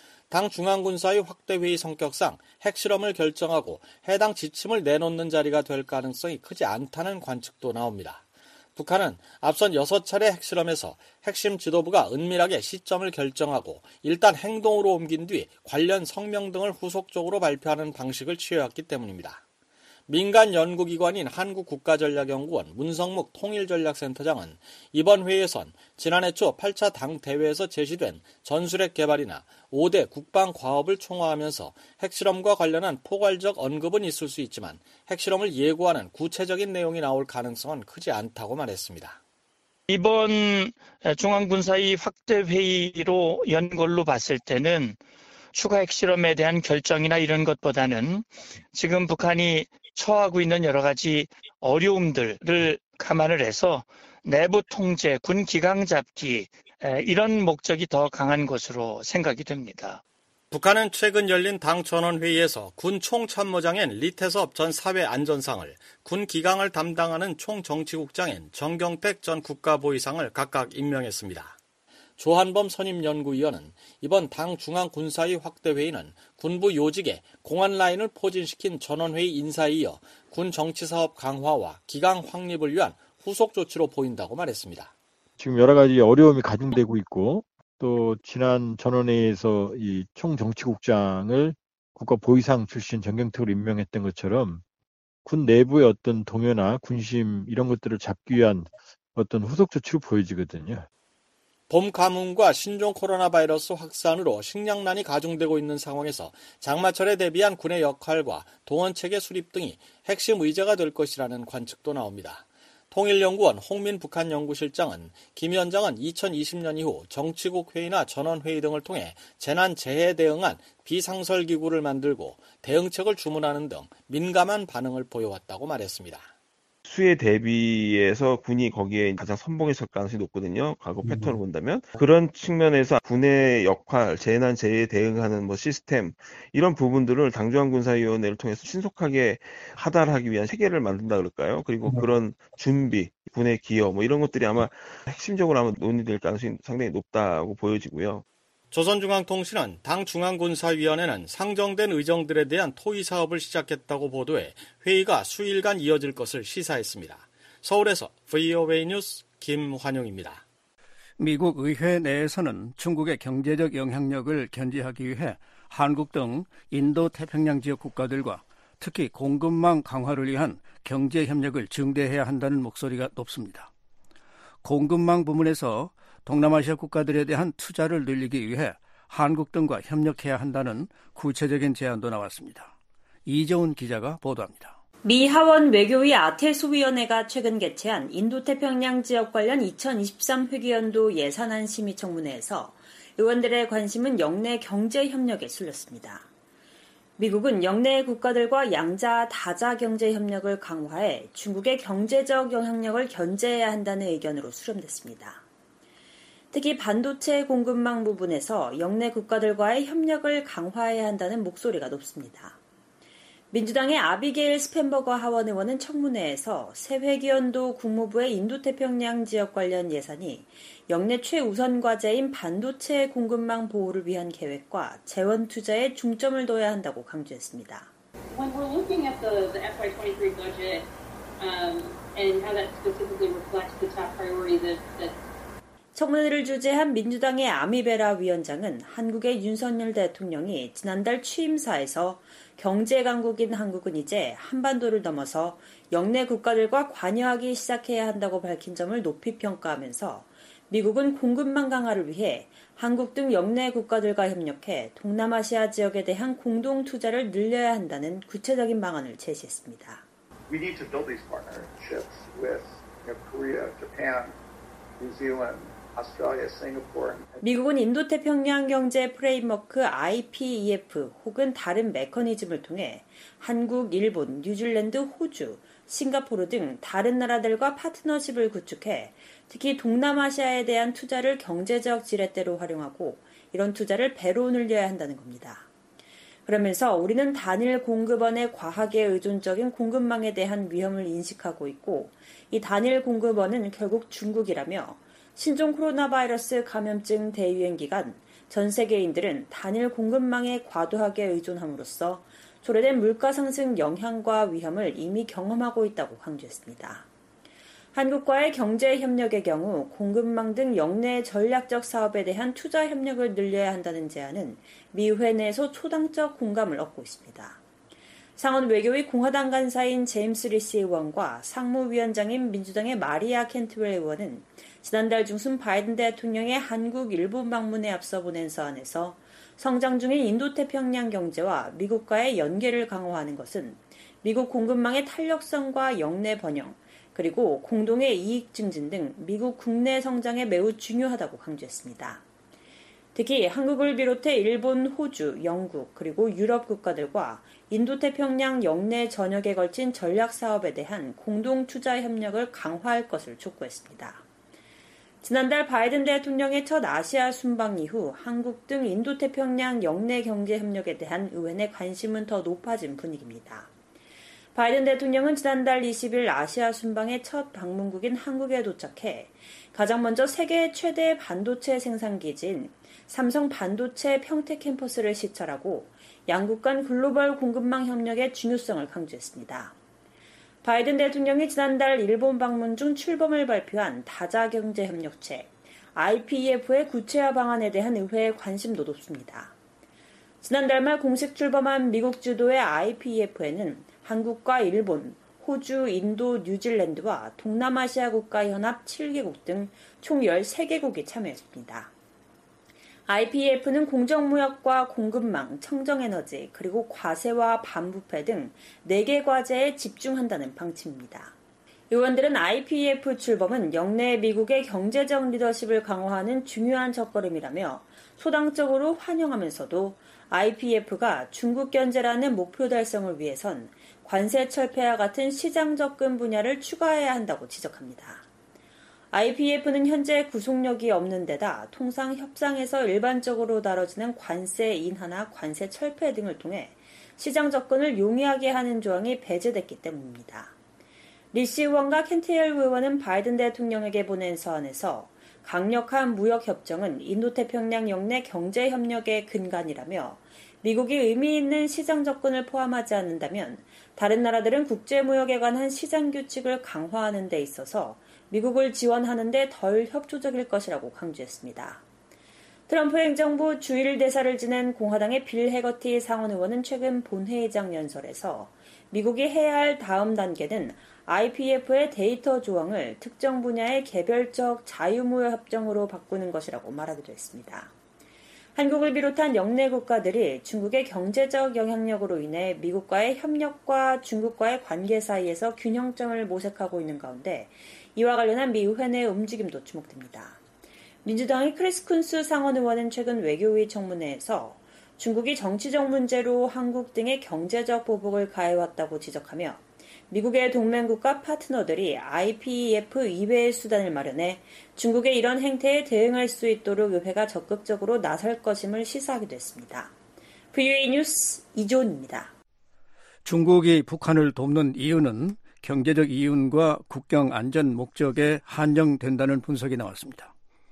당 중앙군사위 확대회의 성격상 핵실험을 결정하고 해당 지침을 내놓는 자리가 될 가능성이 크지 않다는 관측도 나옵니다. 북한은 앞선 여섯 차례 핵실험에서 핵심 지도부가 은밀하게 시점을 결정하고 일단 행동으로 옮긴 뒤 관련 성명 등을 후속적으로 발표하는 방식을 취해왔기 때문입니다. 민간 연구기관인 한국국가전략연구원 문성묵 통일전략센터장은 이번 회의에선 지난해 초 팔 차 당 대회에서 제시된 전술핵 개발이나 오 대 국방과업을 총화하면서 핵실험과 관련한 포괄적 언급은 있을 수 있지만 핵실험을 예고하는 구체적인 내용이 나올 가능성은 크지 않다고 말했습니다. 이번 중앙군사위 확대회의로 연 걸로 봤을 때는 추가 핵실험에 대한 결정이나 이런 것보다는 지금 북한이 처하고 있는 여러 가지 어려움들을 감안을 해서 내부 통제, 군 기강 잡기 이런 목적이 더 강한 것으로 생각이 됩니다. 북한은 최근 열린 당 전원회의에서 군 총참모장인 리태섭 전 사회안전상을, 군 기강을 담당하는 총정치국장인 정경택 전 국가보위상을 각각 임명했습니다. 조한범 선임연구위원은 이번 당 중앙군사위 확대회의는 군부 요직에 공안 라인을 포진시킨 전원회의 인사에 이어 군 정치사업 강화와 기강 확립을 위한 후속 조치로 보인다고 말했습니다. 지금 여러 가지 어려움이 가중되고 있고 또 지난 전원회의에서 이 총정치국장을 국가보위상 출신 정경택으로 임명했던 것처럼 군 내부의 어떤 동요나 군심 이런 것들을 잡기 위한 어떤 후속 조치로 보여지거든요. 봄 가뭄과 신종 코로나 바이러스 확산으로 식량난이 가중되고 있는 상황에서 장마철에 대비한 군의 역할과 동원체계 수립 등이 핵심 의제가 될 것이라는 관측도 나옵니다. 통일연구원 홍민 북한연구실장은 김 위원장은 이천이십 년 이후 정치국 회의나 전원회의 등을 통해 재난재해 대응한 비상설기구를 만들고 대응책을 주문하는 등 민감한 반응을 보여왔다고 말했습니다. 수에 대비해서 군이 거기에 가장 선봉했을 가능성이 높거든요. 과거 패턴을 본다면. 그런 측면에서 군의 역할, 재난, 재해에 대응하는 뭐 시스템 이런 부분들을 당중앙군사위원회를 통해서 신속하게 하달하기 위한 체계를 만든다 그럴까요? 그리고 그런 준비, 군의 기여 뭐 이런 것들이 아마 핵심적으로 아마 논의될 가능성이 상당히 높다고 보여지고요. 조선중앙통신은 당 중앙군사위원회는 상정된 의정들에 대한 토의 사업을 시작했다고 보도해 회의가 수일간 이어질 것을 시사했습니다. 서울에서 브이오에이 뉴스 김환용입니다. 미국 의회 내에서는 중국의 경제적 영향력을 견제하기 위해 한국 등 인도 태평양 지역 국가들과 특히 공급망 강화를 위한 경제 협력을 증대해야 한다는 목소리가 높습니다. 공급망 부문에서 동남아시아 국가들에 대한 투자를 늘리기 위해 한국 등과 협력해야 한다는 구체적인 제안도 나왔습니다. 이재훈 기자가 보도합니다. 미 하원 외교위 아태수위원회가 최근 개최한 인도태평양 지역 관련 이천이십삼 회기연도 예산안 심의 청문회에서 의원들의 관심은 영내 경제 협력에 쏠렸습니다. 미국은 영내 국가들과 양자, 다자 경제 협력을 강화해 중국의 경제적 영향력을 견제해야 한다는 의견으로 수렴됐습니다. 특히 반도체 공급망 부분에서 영내 국가들과의 협력을 강화해야 한다는 목소리가 높습니다. 민주당의 아비게일 스펜버거 하원 의원은 청문회에서 새 회기연도 국무부의 인도태평양 지역 관련 예산이 영내 최우선 과제인 반도체 공급망 보호를 위한 계획과 재원 투자에 중점을 둬야 한다고 강조했습니다. When we're looking at the, the 에프와이 twenty-three budget um, and how that specifically reflects the top priority that, that 청문회를 주재한 민주당의 아미베라 위원장은 한국의 윤석열 대통령이 지난달 취임사에서 경제 강국인 한국은 이제 한반도를 넘어서 영내 국가들과 관여하기 시작해야 한다고 밝힌 점을 높이 평가하면서 미국은 공급망 강화를 위해 한국 등 영내 국가들과 협력해 동남아시아 지역에 대한 공동 투자를 늘려야 한다는 구체적인 방안을 제시했습니다. We need to build these partnerships with you know, Korea, Japan, New Zealand. 미국은 인도태평양 경제 프레임워크 아이피이에프 혹은 다른 메커니즘을 통해 한국, 일본, 뉴질랜드, 호주, 싱가포르 등 다른 나라들과 파트너십을 구축해 특히 동남아시아에 대한 투자를 경제적 지렛대로 활용하고 이런 투자를 배로 늘려야 한다는 겁니다. 그러면서 우리는 단일 공급원의 과하게 의존적인 공급망에 대한 위험을 인식하고 있고 이 단일 공급원은 결국 중국이라며 신종 코로나 바이러스 감염증 대유행 기간 전 세계인들은 단일 공급망에 과도하게 의존함으로써 초래된 물가 상승 영향과 위험을 이미 경험하고 있다고 강조했습니다. 한국과의 경제 협력의 경우 공급망 등 영내 전략적 사업에 대한 투자 협력을 늘려야 한다는 제안은 미 의회 내에서 초당적 공감을 얻고 있습니다. 상원 외교위 공화당 간사인 제임스 리시 의원과 상무위원장인 민주당의 마리아 켄트웰 의원은 지난달 중순 바이든 대통령의 한국, 일본 방문에 앞서 보낸 서한에서 성장 중인 인도태평양 경제와 미국과의 연계를 강화하는 것은 미국 공급망의 탄력성과 영내 번영, 그리고 공동의 이익 증진 등 미국 국내 성장에 매우 중요하다고 강조했습니다. 특히 한국을 비롯해 일본, 호주, 영국, 그리고 유럽 국가들과 인도태평양 영내 전역에 걸친 전략 사업에 대한 공동 투자 협력을 강화할 것을 촉구했습니다. 지난달 바이든 대통령의 첫 아시아 순방 이후 한국 등 인도태평양 영내 경제 협력에 대한 의회 내 관심은 더 높아진 분위기입니다. 바이든 대통령은 지난달 이십일 아시아 순방의 첫 방문국인 한국에 도착해 가장 먼저 세계 최대 반도체 생산기지인 삼성 반도체 평택 캠퍼스를 시찰하고 양국 간 글로벌 공급망 협력의 중요성을 강조했습니다. 바이든 대통령이 지난달 일본 방문 중 출범을 발표한 다자경제협력체 아이피이에프의 구체화 방안에 대한 의회의 관심도 높습니다. 지난달 말 공식 출범한 미국 주도의 아이피이에프에는 한국과 일본, 호주, 인도, 뉴질랜드와 동남아시아 국가연합 칠 개국 등 총 열세 개국이 참여했습니다. 아이피이에프는 공정무역과 공급망, 청정에너지, 그리고 과세와 반부패 등 네 개 과제에 집중한다는 방침입니다. 의원들은 아이피이에프 출범은 영내 미국의 경제적 리더십을 강화하는 중요한 첫걸음이라며 소당적으로 환영하면서도 아이피이에프가 중국 견제라는 목표 달성을 위해선 관세 철폐와 같은 시장 접근 분야를 추가해야 한다고 지적합니다. 아이피이에프는 현재 구속력이 없는 데다 통상 협상에서 일반적으로 다뤄지는 관세 인하나 관세 철폐 등을 통해 시장 접근을 용이하게 하는 조항이 배제됐기 때문입니다. 리시 의원과 켄트웰 의원은 바이든 대통령에게 보낸 서한에서 강력한 무역협정은 인도태평양 영내 경제협력의 근간이라며 미국이 의미 있는 시장 접근을 포함하지 않는다면 다른 나라들은 국제무역에 관한 시장 규칙을 강화하는 데 있어서 미국을 지원하는 데 덜 협조적일 것이라고 강조했습니다. 트럼프 행정부 주일 대사를 지낸 공화당의 빌 해거티 상원 의원은 최근 본회의장 연설에서 미국이 해야 할 다음 단계는 아이피이에프의 데이터 조항을 특정 분야의 개별적 자유무역 협정으로 바꾸는 것이라고 말하기도 했습니다. 한국을 비롯한 영내 국가들이 중국의 경제적 영향력으로 인해 미국과의 협력과 중국과의 관계 사이에서 균형점을 모색하고 있는 가운데 이와 관련한 미 의회 내 움직임도 주목됩니다. 민주당의 크리스 쿤스 상원 의원은 최근 외교위 청문회에서 중국이 정치적 문제로 한국 등의 경제적 보복을 가해왔다고 지적하며 미국의 동맹국가 파트너들이 아이피이에프 이외의 수단을 마련해 중국의 이런 행태에 대응할 수 있도록 의회가 적극적으로 나설 것임을 시사하기도 했습니다. 브이오에이 뉴스 이조은입니다. 중국이 북한을 돕는 이유는 경제적 이윤과 국경 안전 목적에 한정된다는 분석이 나왔습니다.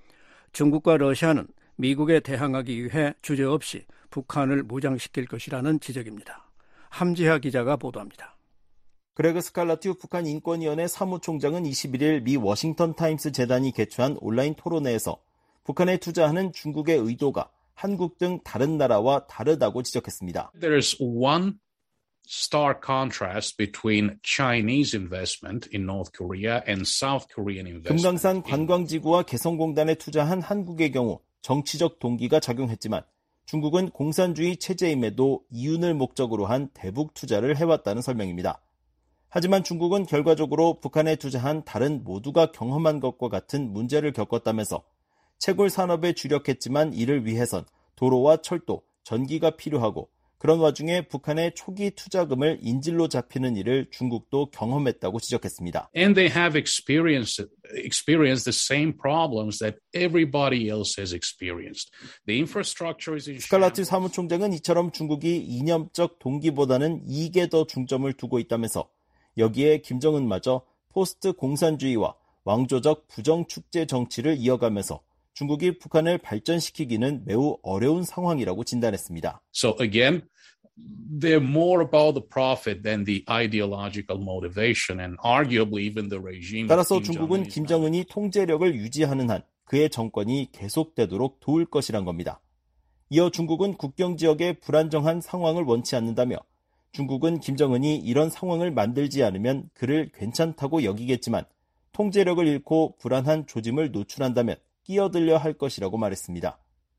중국과 러시아는 미국에 대항하기 위해 주저없이 북한을 무장시킬 것이라는 지적입니다. 함지하 기자가 보도합니다. 그레그 스칼라튜 북한 인권위원회 사무총장은 이십일일 미 워싱턴 타임스 재단이 개최한 온라인 토론회에서 북한에 투자하는 중국의 의도가 한국 등 다른 나라와 다르다고 지적했습니다. There's one stark contrast between Chinese investment in North Korea and South Korean investment. 금강산 관광지구와 개성공단에 투자한 한국의 경우 정치적 동기가 작용했지만 중국은 공산주의 체제임에도 이윤을 목적으로 한 대북 투자를 해왔다는 설명입니다. 하지만 중국은 결과적으로 북한에 투자한 다른 모두가 경험한 것과 같은 문제를 겪었다면서 채굴 산업에 주력했지만 이를 위해선 도로와 철도, 전기가 필요하고 그런 와중에 북한의 초기 투자금을 인질로 잡히는 일을 중국도 경험했다고 지적했습니다. And they have experienced experienced the same problems that everybody else has experienced. The infrastructure is in 스칼라트 사무총장은 이처럼 중국이 이념적 동기보다는 이익에 더 중점을 두고 있다면서 여기에 김정은마저 포스트 공산주의와 왕조적 부정축제 정치를 이어가면서 중국이 북한을 발전시키기는 매우 어려운 상황이라고 진단했습니다. So again, they're more about the profit than the ideological motivation and arguably even the regime. 따라서 중국은 김정은이 통제력을 유지하는 한 그의 정권이 계속되도록 도울 것이란 겁니다. 이어 중국은 국경 지역의 불안정한 상황을 원치 않는다며 중국은 김정은이 이런 상황을 만들지 않으면 그를 괜찮다고 여기겠지만 통제력을 잃고 불안한 조짐을 노출한다면 끼어들려 할 것이라고 말했습니다.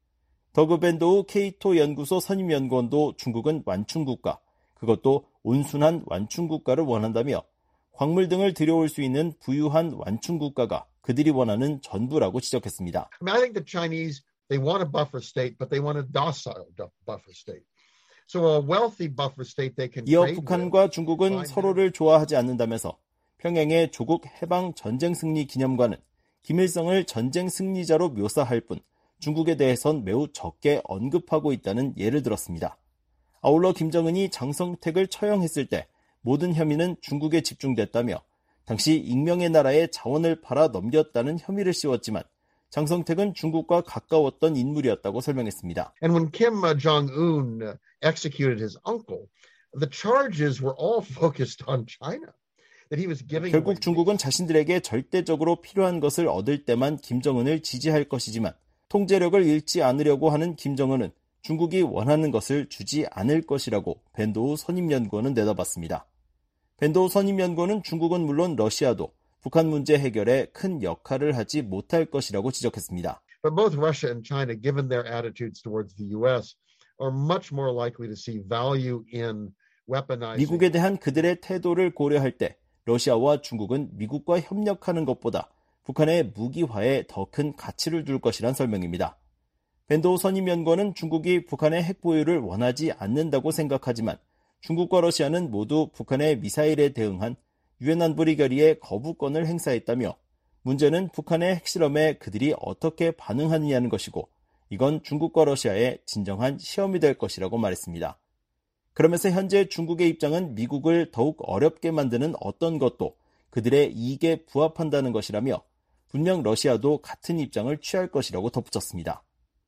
더그 밴도우 케이토 연구소 선임연구원도 중국은 완충국가, 그것도 온순한 완충국가를 원한다며 광물 등을 들여올 수 있는 부유한 완충국가가 그들이 원하는 전부라고 지적했습니다. I mean, I think the Chinese, they want a buffer state, but they want a docile buffer state. So a wealthy buffer state they can 이어 trade 북한과 with. 중국은 서로를 좋아하지 않는다면서 평양의 조국 해방 전쟁 승리 기념관은 김일성을 전쟁 승리자로 묘사할 뿐 중국에 대해선 매우 적게 언급하고 있다는 예를 들었습니다. 아울러 김정은이 장성택을 처형했을 때 모든 혐의는 중국에 집중됐다며 당시 익명의 나라에 자원을 팔아 넘겼다는 혐의를 씌웠지만 장성택은 중국과 가까웠던 인물이었다고 설명했습니다. And when Kim Jong-un executed his uncle, the charges were all focused on China. That he was giving 결국 중국은 자신들에게 절대적으로 필요한 것을 얻을 때만 김정은을 지지할 것이지만 통제력을 잃지 않으려고 하는 김정은은 중국이 원하는 것을 주지 않을 것이라고 밴도우 선임연구원은 내다봤습니다. 밴도우 선임연구원은 중국은 물론 러시아도 북한 문제 해결에 큰 역할을 하지 못할 것이라고 지적했습니다. But both Russia and China, given their attitudes towards the U S, are much more likely to see value in weaponizing. 미국에 대한 그들의 태도를 고려할 때 러시아와 중국은 미국과 협력하는 것보다 북한의 무기화에 더 큰 가치를 둘 것이란 설명입니다. 밴도우 선임연구원은 중국이 북한의 핵 보유를 원하지 않는다고 생각하지만 중국과 러시아는 모두 북한의 미사일에 대응한 유엔 안보리 결의의 거부권을 행사했다며 문제는 북한의 핵실험에 그들이 어떻게 반응하느냐는 것이고 이건 중국과 러시아의 진정한 시험이 될 것이라고 말했습니다. 그러면서 현재 중국의 입장은 미국을 더욱 어렵게 만드는 어떤 것도 그들의 이익에 부합한다는 것이라며 분명 러시아도 같은 입장을 취할 것이라고 덧붙였습니다.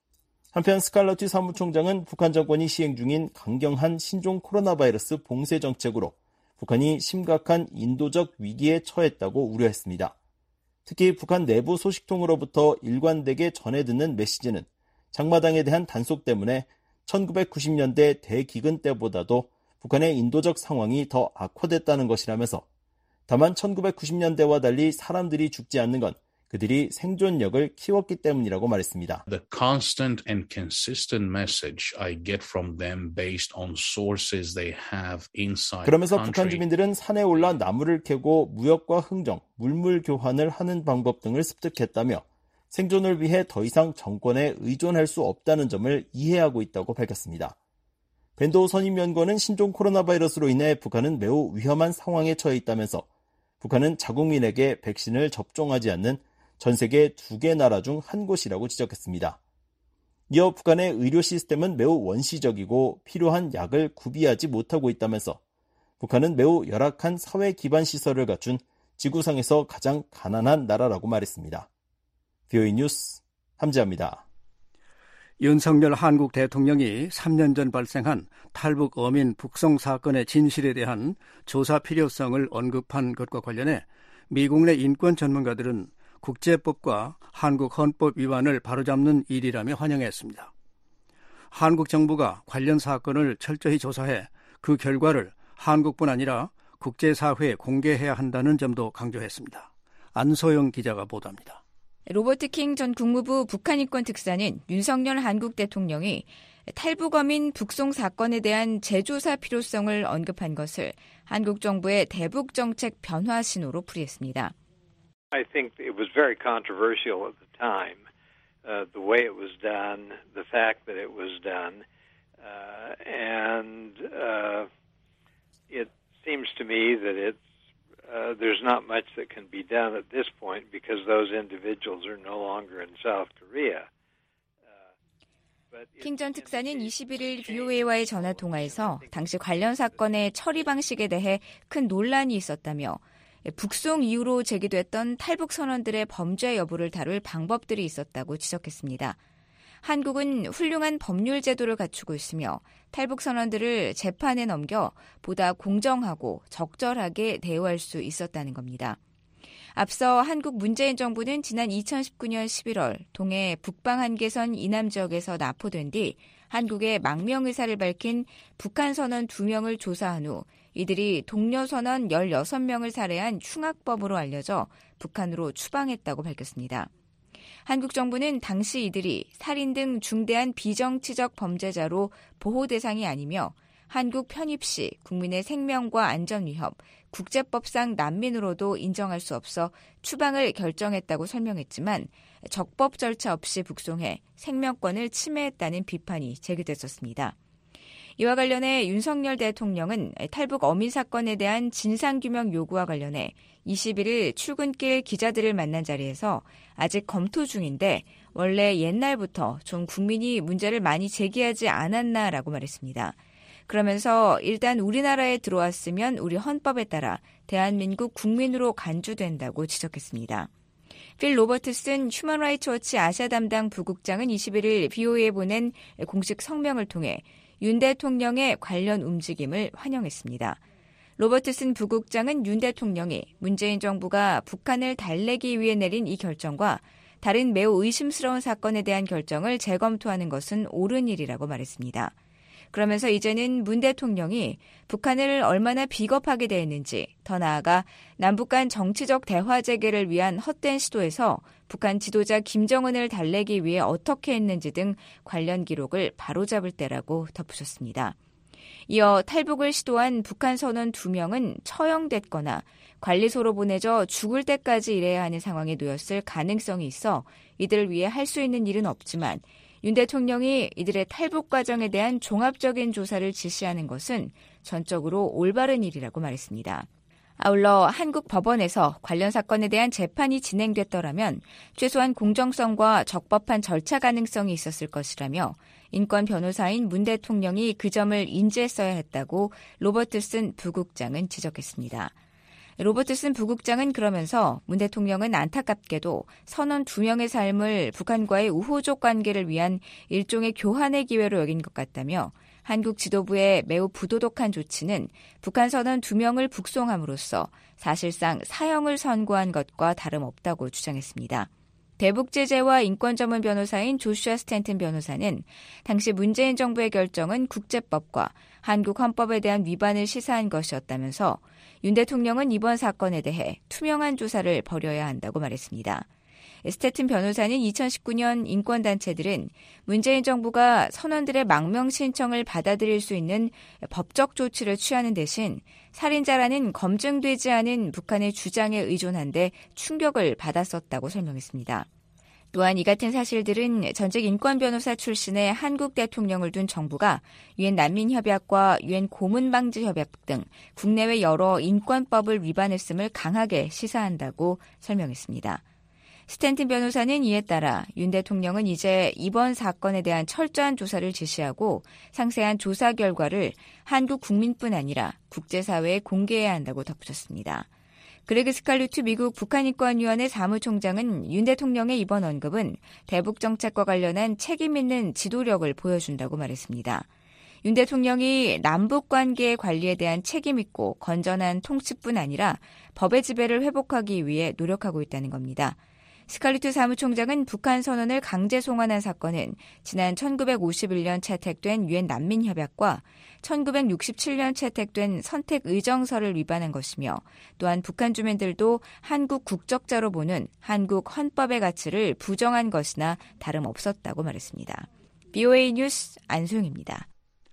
한편 스칼러티 사무총장은 북한 정권이 시행 중인 강경한 신종 코로나 바이러스 봉쇄 정책으로 북한이 심각한 인도적 위기에 처했다고 우려했습니다. 특히 북한 내부 소식통으로부터 일관되게 전해 듣는 메시지는 장마당에 대한 단속 때문에 천구백구십 년대 대기근 때보다도 북한의 인도적 상황이 더 악화됐다는 것이라면서 다만 천구백구십 년대와 달리 사람들이 죽지 않는 건 그들이 생존력을 키웠기 때문이라고 말했습니다. The constant and consistent message I get from them based on sources they have inside 그러면서 the country. 북한 주민들은 산에 올라 나무를 캐고 무역과 흥정, 물물 교환을 하는 방법 등을 습득했다며 생존을 위해 더 이상 정권에 의존할 수 없다는 점을 이해하고 있다고 밝혔습니다. 벤도 선임연구원은 신종 코로나 바이러스로 인해 북한은 매우 위험한 상황에 처해 있다면서 북한은 자국민에게 백신을 접종하지 않는 전 세계 두 개 나라 중 한 곳이라고 지적했습니다. 이어 북한의 의료 시스템은 매우 원시적이고 필요한 약을 구비하지 못하고 있다면서 북한은 매우 열악한 사회 기반 시설을 갖춘 지구상에서 가장 가난한 나라라고 말했습니다. 비오이 뉴스 함지아입니다. 윤석열 한국 대통령이 삼 년 전 발생한 탈북 어민 북송 사건의 진실에 대한 조사 필요성을 언급한 것과 관련해 미국 내 인권 전문가들은 국제법과 한국 헌법 위반을 바로잡는 일이라며 환영했습니다. 한국 정부가 관련 사건을 철저히 조사해 그 결과를 한국뿐 아니라 국제사회에 공개해야 한다는 점도 강조했습니다. 안소영 기자가 보도합니다. 로버트 킹 전 국무부 북한인권 특사는 윤석열 한국 대통령이 탈북어민 북송 사건에 대한 재조사 필요성을 언급한 것을 한국 정부의 대북 정책 변화 신호로 풀이했습니다. I think it was very controversial at the time, uh, the way it was done, the fact that it was done, uh, and uh, it seems to me that it's uh, there's not much that can be done at this point because those individuals are no longer in South Korea. 킹 전 특사는 이십일 일 비오에이와의 전화 통화에서 당시 관련 사건의 처리 방식에 대해 큰 논란이 있었다며 북송 이후로 제기됐던 탈북 선원들의 범죄 여부를 다룰 방법들이 있었다고 지적했습니다. 한국은 훌륭한 법률 제도를 갖추고 있으며 탈북 선원들을 재판에 넘겨 보다 공정하고 적절하게 대우할 수 있었다는 겁니다. 앞서 한국 문재인 정부는 지난 이천십구 년 십일월 동해 북방 한계선 이남 지역에서 납포된 뒤 한국에 망명 의사를 밝힌 북한 선원 두 명을 조사한 후 이들이 동료 선원 열여섯 명을 살해한 흉악범으로 알려져 북한으로 추방했다고 밝혔습니다. 한국 정부는 당시 이들이 살인 등 중대한 비정치적 범죄자로 보호 대상이 아니며 한국 편입 시 국민의 생명과 안전 위협, 국제법상 난민으로도 인정할 수 없어 추방을 결정했다고 설명했지만 적법 절차 없이 북송해 생명권을 침해했다는 비판이 제기됐었습니다. 이와 관련해 윤석열 대통령은 탈북 어민 사건에 대한 진상규명 요구와 관련해 이십일 일 출근길 기자들을 만난 자리에서 아직 검토 중인데 원래 옛날부터 좀 국민이 문제를 많이 제기하지 않았나라고 말했습니다. 그러면서 일단 우리나라에 들어왔으면 우리 헌법에 따라 대한민국 국민으로 간주된다고 지적했습니다. 필 로버트슨 휴먼 라이츠 워치 아시아 담당 부국장은 이십일 일 비오에이에 보낸 공식 성명을 통해 윤 대통령의 관련 움직임을 환영했습니다. 로버트슨 부국장은 윤 대통령이 문재인 정부가 북한을 달래기 위해 내린 이 결정과 다른 매우 의심스러운 사건에 대한 결정을 재검토하는 것은 옳은 일이라고 말했습니다. 그러면서 이제는 문 대통령이 북한을 얼마나 비겁하게 대했는지, 더 나아가 남북 간 정치적 대화 재개를 위한 헛된 시도에서 북한 지도자 김정은을 달래기 위해 어떻게 했는지 등 관련 기록을 바로잡을 때라고 덧붙였습니다. 이어 탈북을 시도한 북한 선원 두 명은 처형됐거나 관리소로 보내져 죽을 때까지 일해야 하는 상황에 놓였을 가능성이 있어 이들을 위해 할 수 있는 일은 없지만 윤 대통령이 이들의 탈북 과정에 대한 종합적인 조사를 지시하는 것은 전적으로 올바른 일이라고 말했습니다. 아울러 한국 법원에서 관련 사건에 대한 재판이 진행됐더라면 최소한 공정성과 적법한 절차 가능성이 있었을 것이라며 인권 변호사인 문 대통령이 그 점을 인지했어야 했다고 로버트슨 부국장은 지적했습니다. 로버트슨 부국장은 그러면서 문 대통령은 안타깝게도 선원 두 명의 삶을 북한과의 우호적 관계를 위한 일종의 교환의 기회로 여긴 것 같다며 한국 지도부의 매우 부도덕한 조치는 북한 선원 두 명을 북송함으로써 사실상 사형을 선고한 것과 다름없다고 주장했습니다. 대북 제재와 인권 전문 변호사인 조슈아 스탠튼 변호사는 당시 문재인 정부의 결정은 국제법과 한국 헌법에 대한 위반을 시사한 것이었다면서 윤 대통령은 이번 사건에 대해 투명한 조사를 벌여야 한다고 말했습니다. 스탠튼 변호사는 이천십구 년 인권단체들은 문재인 정부가 선원들의 망명 신청을 받아들일 수 있는 법적 조치를 취하는 대신 살인자라는 검증되지 않은 북한의 주장에 의존한 데 충격을 받았었다고 설명했습니다. 또한 이 같은 사실들은 전직 인권 변호사 출신의 한국 대통령을 둔 정부가 유엔 난민협약과 유엔 고문방지협약 등 국내외 여러 인권법을 위반했음을 강하게 시사한다고 설명했습니다. 스탠튼 변호사는 이에 따라 윤 대통령은 이제 이번 사건에 대한 철저한 조사를 지시하고 상세한 조사 결과를 한국 국민뿐 아니라 국제사회에 공개해야 한다고 덧붙였습니다. 그레그 스칼루트 미국 북한인권위원회 사무총장은 윤 대통령의 이번 언급은 대북 정책과 관련한 책임 있는 지도력을 보여준다고 말했습니다. 윤 대통령이 남북 관계의 관리에 대한 책임 있고 건전한 통치뿐 아니라 법의 지배를 회복하기 위해 노력하고 있다는 겁니다. 스칼루트 사무총장은 북한 선원을 강제 송환한 사건은 지난 천구백오십일 년 채택된 유엔 난민협약과 천구백육십칠 년 채택된 선택의정서를 위반한 것이며 또한 북한 주민들도 한국 국적자로 보는 한국 헌법의 가치를 부정한 것이나 다름없었다고 말했습니다. 비오에이 뉴스 안소영입니다.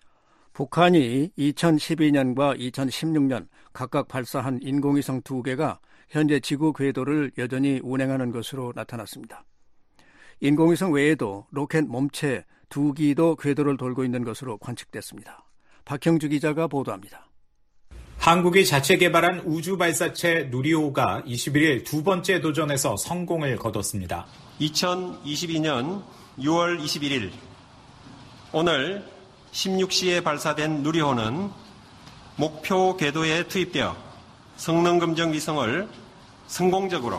북한이 이천십이 년과 이천십육 년 각각 발사한 인공위성 두 개가 현재 지구 궤도를 여전히 운행하는 것으로 나타났습니다. 인공위성 외에도 로켓 몸체 두 기도 궤도를 돌고 있는 것으로 관측됐습니다. 박형주 기자가 보도합니다. 한국이 자체 개발한 우주 발사체 누리호가 이십일 일 두 번째 도전에서 성공을 거뒀습니다. 이천이십이 년 유월 이십일 일 오늘 십육 시에 발사된 누리호는 목표 궤도에 투입되어 성능 검정 위성을 성공적으로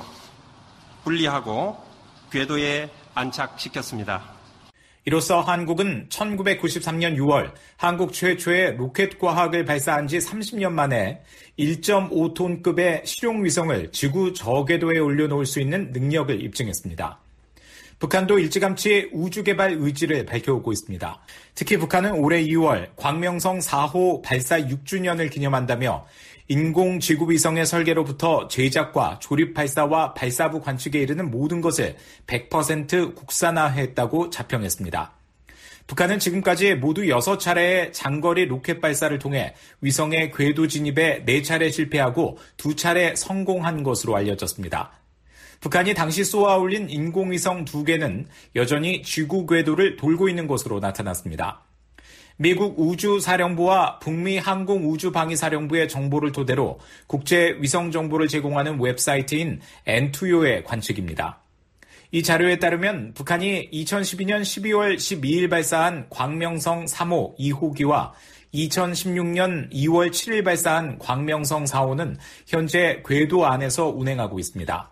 분리하고 궤도에 안착시켰습니다. 이로써 한국은 천구백구십삼 년 유월 한국 최초의 로켓 과학을 발사한 지 삼십 년 만에 일 점 오 톤급의 실용 위성을 지구 저궤도에 올려놓을 수 있는 능력을 입증했습니다. 북한도 일찌감치 우주 개발 의지를 밝혀오고 있습니다. 특히 북한은 올해 이월 광명성 사 호 발사 육 주년을 기념한다며 인공지구위성의 설계로부터 제작과 조립 발사와 발사부 관측에 이르는 모든 것을 백 퍼센트 국산화했다고 자평했습니다. 북한은 지금까지 모두 여섯 차례의 장거리 로켓 발사를 통해 위성의 궤도 진입에 네 차례 실패하고 두 차례 성공한 것으로 알려졌습니다. 북한이 당시 쏘아 올린 인공위성 두 개는 여전히 지구 궤도를 돌고 있는 것으로 나타났습니다. 미국 우주사령부와 북미 항공우주방위사령부의 정보를 토대로 국제 위성 정보를 제공하는 웹사이트인 엔투요의 관측입니다. 이 자료에 따르면 북한이 이천십이 년 십이월 십이일 발사한 광명성 삼 호 이 호기와 이천십육 년 이월 칠일 발사한 광명성 사 호는 현재 궤도 안에서 운행하고 있습니다.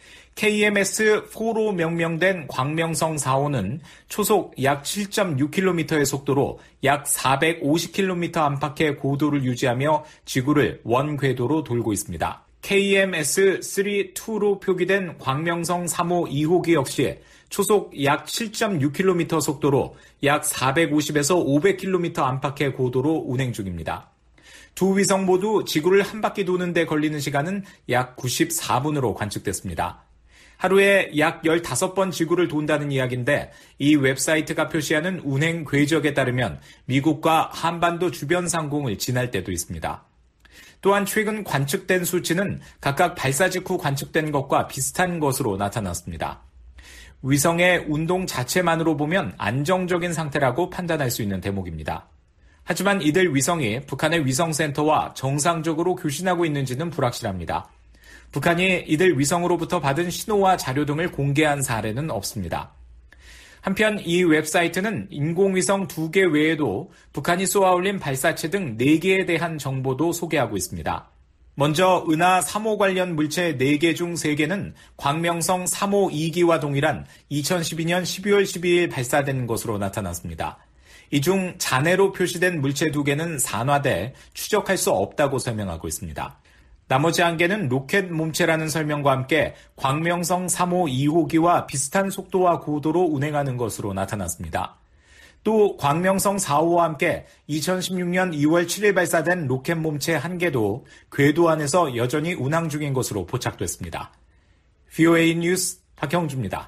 케이엠에스 사로 명명된 광명성 사 호는 초속 약 칠 점 육 킬로미터의 속도로 약 사백오십 킬로미터 안팎의 고도를 유지하며 지구를 원궤도로 돌고 있습니다. 케이엠에스 삼십이로 표기된 광명성 삼 호 이 호기 역시 초속 약 칠 점 육 킬로미터 속도로 약 사백오십에서 오백 킬로미터 안팎의 고도로 운행 중입니다. 두 위성 모두 지구를 한 바퀴 도는 데 걸리는 시간은 약 구십사 분으로 관측됐습니다. 하루에 약 열다섯 번 지구를 돈다는 이야기인데 이 웹사이트가 표시하는 운행 궤적에 따르면 미국과 한반도 주변 상공을 지날 때도 있습니다. 또한 최근 관측된 수치는 각각 발사 직후 관측된 것과 비슷한 것으로 나타났습니다. 위성의 운동 자체만으로 보면 안정적인 상태라고 판단할 수 있는 대목입니다. 하지만 이들 위성이 북한의 위성센터와 정상적으로 교신하고 있는지는 불확실합니다. 북한이 이들 위성으로부터 받은 신호와 자료 등을 공개한 사례는 없습니다. 한편 이 웹사이트는 인공위성 두 개 외에도 북한이 쏘아올린 발사체 등 네 개에 대한 정보도 소개하고 있습니다. 먼저 은하 삼 호 관련 물체 네 개 중 세 개는 광명성 삼 호 이 기와 동일한 이천십이 년 십이월 십이일 발사된 것으로 나타났습니다. 이 중 잔해로 표시된 물체 두 개는 산화돼 추적할 수 없다고 설명하고 있습니다. 나머지 한 개는 로켓 몸체라는 설명과 함께 광명성 삼 호 이 호기와 비슷한 속도와 고도로 운행하는 것으로 나타났습니다. 또 광명성 사 호와 함께 이천십육 년 이월 칠일 발사된 로켓 몸체 한 개도 궤도 안에서 여전히 운항 중인 것으로 포착됐습니다. 브이오에이 뉴스 박형주입니다.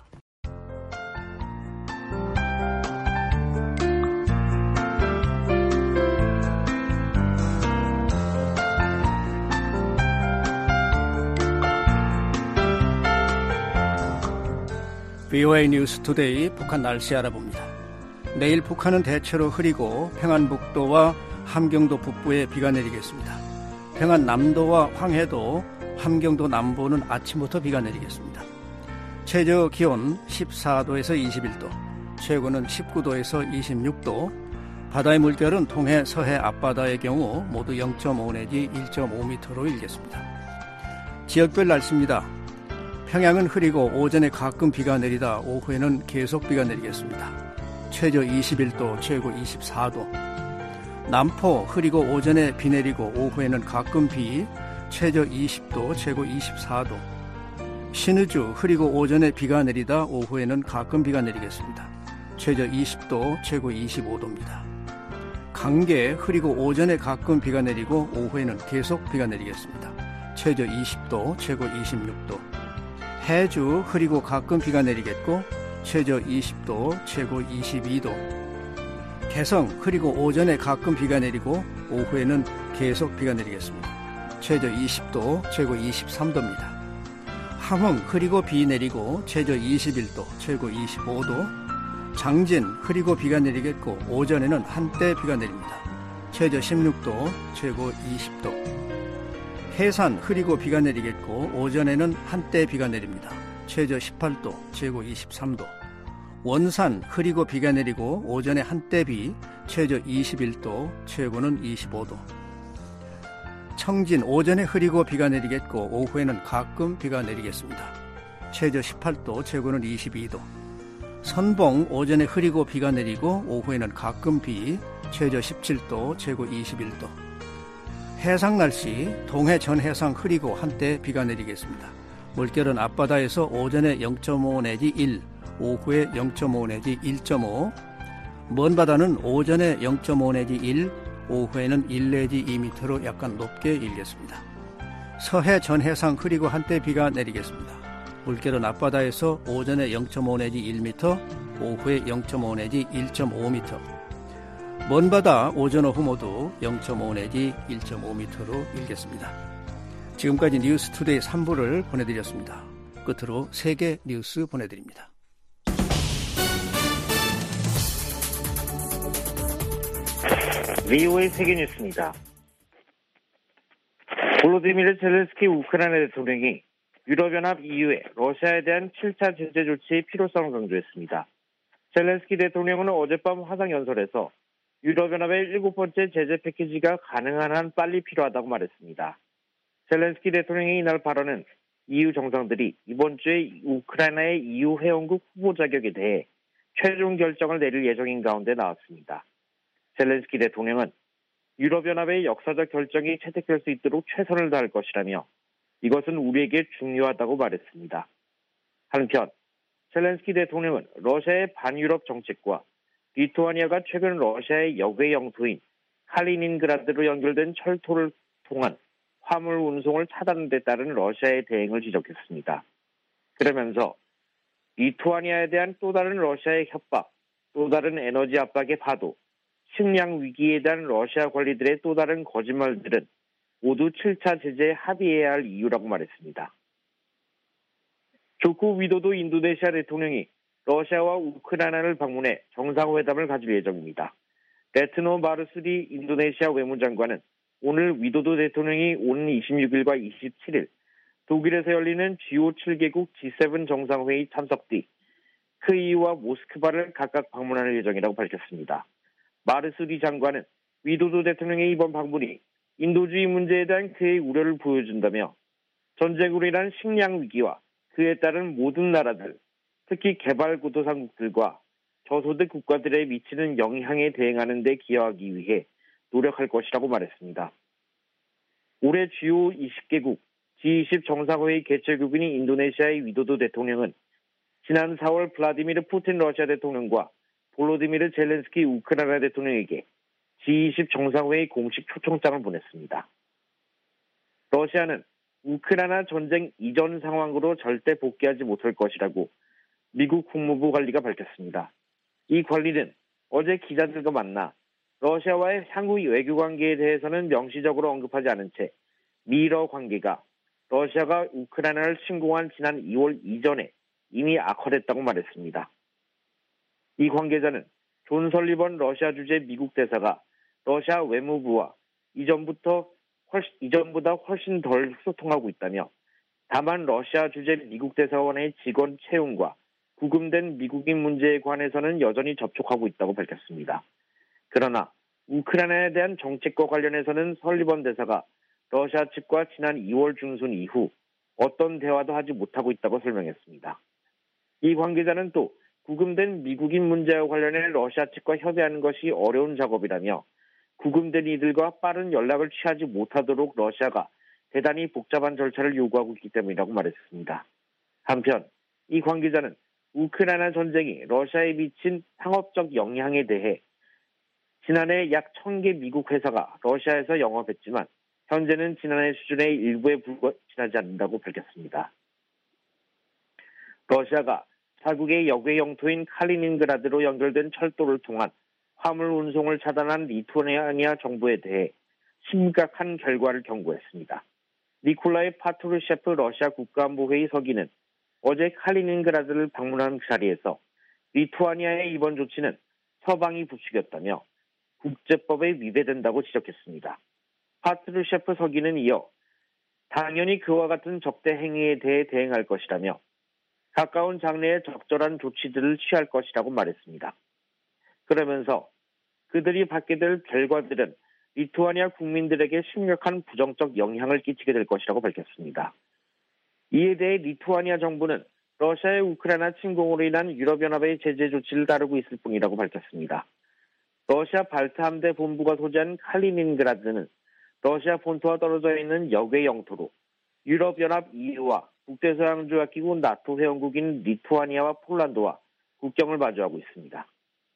브이오에이 뉴스 투데이 북한 날씨 알아봅니다. 내일 북한은 대체로 흐리고 평안북도와 함경도 북부에 비가 내리겠습니다. 평안 남도와 황해도, 함경도 남부는 아침부터 비가 내리겠습니다. 최저 기온 십사 도에서 이십일 도, 최고는 십구 도에서 이십육 도, 바다의 물결은 동해, 서해 앞바다의 경우 모두 영 점 오 내지 일 점 오 미터로 일겠습니다. 지역별 날씨입니다. 평양은 흐리고 오전에 가끔 비가 내리다 오후에는 계속 비가 내리겠습니다. 최저 이십일 도, 최고 이십사 도. 남포 흐리고 오전에 비 내리고 오후에는 가끔 비, 최저 이십 도, 최고 이십사 도. 신의주 흐리고 오전에 비가 내리다 오후에는 가끔 비가 내리겠습니다. 최저 이십 도, 최고 이십오 도입니다. 강계 흐리고 오전에 가끔 비가 내리고 오후에는 계속 비가 내리겠습니다. 최저 이십 도, 최고 이십육 도. 해주 흐리고 가끔 비가 내리겠고 최저 이십 도, 최고 이십이 도. 개성 흐리고 오전에 가끔 비가 내리고 오후에는 계속 비가 내리겠습니다. 최저 이십 도, 최고 이십삼 도입니다. 함흥 흐리고 비 내리고 최저 이십일 도, 최고 이십오 도. 장진 흐리고 비가 내리겠고 오전에는 한때 비가 내립니다. 최저 십육 도, 최고 이십 도. 해산 흐리고 비가 내리겠고 오전에는 한때 비가 내립니다. 최저 십팔 도, 최고 이십삼 도. 원산 흐리고 비가 내리고 오전에 한때 비, 최저 이십일 도, 최고는 이십오 도. 청진 오전에 흐리고 비가 내리겠고 오후에는 가끔 비가 내리겠습니다. 최저 십팔 도, 최고는 이십이 도. 선봉 오전에 흐리고 비가 내리고 오후에는 가끔 비, 최저 십칠 도, 최고 이십일 도. 해상 날씨, 동해 전 해상 흐리고 한때 비가 내리겠습니다. 물결은 앞바다에서 오전에 영 점 오 내지 일, 오후에 영 점 오 내지 일 점 오, 먼 바다는 오전에 영 점 오 내지 일, 오후에는 일 내지 이 미터로 약간 높게 일겠습니다. 서해 전 해상 흐리고 한때 비가 내리겠습니다. 물결은 앞바다에서 오전에 영 점 오 내지 일 미터, 오후에 영 점 오 내지 일 점 오 미터. 먼 바다 오전 오후 모두 영 점 오 내지 일 점 오 미터로 일겠습니다. 지금까지 뉴스투데이 삼 부를 보내드렸습니다. 끝으로 세계 뉴스 보내드립니다. 브이오에이 세계 뉴스입니다. 볼로디미르 젤렌스키 우크라이나 대통령이 유럽연합 이유에 러시아에 대한 칠 차 제재 조치의 필요성을 강조했습니다. 젤렌스키 대통령은 어젯밤 화상연설에서 유럽연합의 일곱 번째 제재 패키지가 가능한 한 빨리 필요하다고 말했습니다. 젤렌스키 대통령의 이날 발언은 이유 정상들이 이번 주에 우크라이나의 이유 회원국 후보 자격에 대해 최종 결정을 내릴 예정인 가운데 나왔습니다. 젤렌스키 대통령은 유럽연합의 역사적 결정이 채택될 수 있도록 최선을 다할 것이라며 이것은 우리에게 중요하다고 말했습니다. 한편 젤렌스키 대통령은 러시아의 반유럽 정책과 리투아니아가 최근 러시아의 역외 영토인 칼리닌그라드로 연결된 철도를 통한 화물 운송을 차단한 데 따른 러시아의 대응을 지적했습니다. 그러면서 리투아니아에 대한 또 다른 러시아의 협박, 또 다른 에너지 압박의 파도, 식량 위기에 대한 러시아 관리들의 또 다른 거짓말들은 모두 칠 차 제재에 합의해야 할 이유라고 말했습니다. 조코 위도도 인도네시아 대통령이 러시아와 우크라이나를 방문해 정상회담을 가질 예정입니다. 레트노 마르수리 인도네시아 외무장관은 오늘 위도도 대통령이 오는 이십육 일과 이십칠 일 독일에서 열리는 지오 칠 개국 지 세븐 정상회의 참석 뒤 크이와 모스크바를 각각 방문할 예정이라고 밝혔습니다. 마르수리 장관은 위도도 대통령의 이번 방문이 인도주의 문제에 대한 그의 우려를 보여준다며 전쟁으로 인한 식량 위기와 그에 따른 모든 나라들, 특히 개발구도상국들과 저소득 국가들에 미치는 영향에 대응하는 데 기여하기 위해 노력할 것이라고 말했습니다. 올해 주요 이십 개국 지 이십 정상회의 개최국인 인도네시아의 위도도 대통령은 지난 사월 블라디미르 푸틴 러시아 대통령과 볼로디미르 젤렌스키 우크라이나 대통령에게 지 이십 정상회의 공식 초청장을 보냈습니다. 러시아는 우크라이나 전쟁 이전 상황으로 절대 복귀하지 못할 것이라고 미국 국무부 관리가 밝혔습니다. 이 관리는 어제 기자들과 만나 러시아와의 향후 외교 관계에 대해서는 명시적으로 언급하지 않은 채 미러 관계가 러시아가 우크라이나를 침공한 지난 이월 이전에 이미 악화됐다고 말했습니다. 이 관계자는 존 설리번 러시아 주재 미국 대사가 러시아 외무부와 이전부터 훨씬, 이전보다 훨씬 덜 소통하고 있다며 다만 러시아 주재 미국 대사관의 직원 채용과 구금된 미국인 문제에 관해서는 여전히 접촉하고 있다고 밝혔습니다. 그러나 우크라이나에 대한 정책과 관련해서는 설리번 대사가 러시아 측과 지난 이월 중순 이후 어떤 대화도 하지 못하고 있다고 설명했습니다. 이 관계자는 또 구금된 미국인 문제와 관련해 러시아 측과 협의하는 것이 어려운 작업이라며 구금된 이들과 빠른 연락을 취하지 못하도록 러시아가 대단히 복잡한 절차를 요구하고 있기 때문이라고 말했습니다. 한편 이 관계자는 우크라이나 전쟁이 러시아에 미친 상업적 영향에 대해 지난해 약 천 개 미국 회사가 러시아에서 영업했지만 현재는 지난해 수준의 일부에 불과하지 않는다고 밝혔습니다. 러시아가 자국의 역외 영토인 칼리닌그라드로 연결된 철도를 통한 화물 운송을 차단한 리투아니아 정부에 대해 심각한 결과를 경고했습니다. 니콜라이 파트루셰프 러시아 국가안보회의 서기는 어제 칼리닌그라드를 방문한 자리에서 리투아니아의 이번 조치는 서방이 부추겼다며 국제법에 위배된다고 지적했습니다. 파트루셰프 서기는 이어 당연히 그와 같은 적대 행위에 대해 대응할 것이라며 가까운 장래에 적절한 조치들을 취할 것이라고 말했습니다. 그러면서 그들이 받게 될 결과들은 리투아니아 국민들에게 심각한 부정적 영향을 끼치게 될 것이라고 밝혔습니다. 이에 대해 리투아니아 정부는 러시아의 우크라이나 침공으로 인한 유럽연합의 제재 조치를 따르고 있을 뿐이라고 밝혔습니다. 러시아 발트함대 본부가 소재한 칼리닌그라드는 러시아 본토와 떨어져 있는 역외 영토로 유럽연합 이유와 북대서양조약기구 나토 회원국인 리투아니아와 폴란드와 국경을 마주하고 있습니다.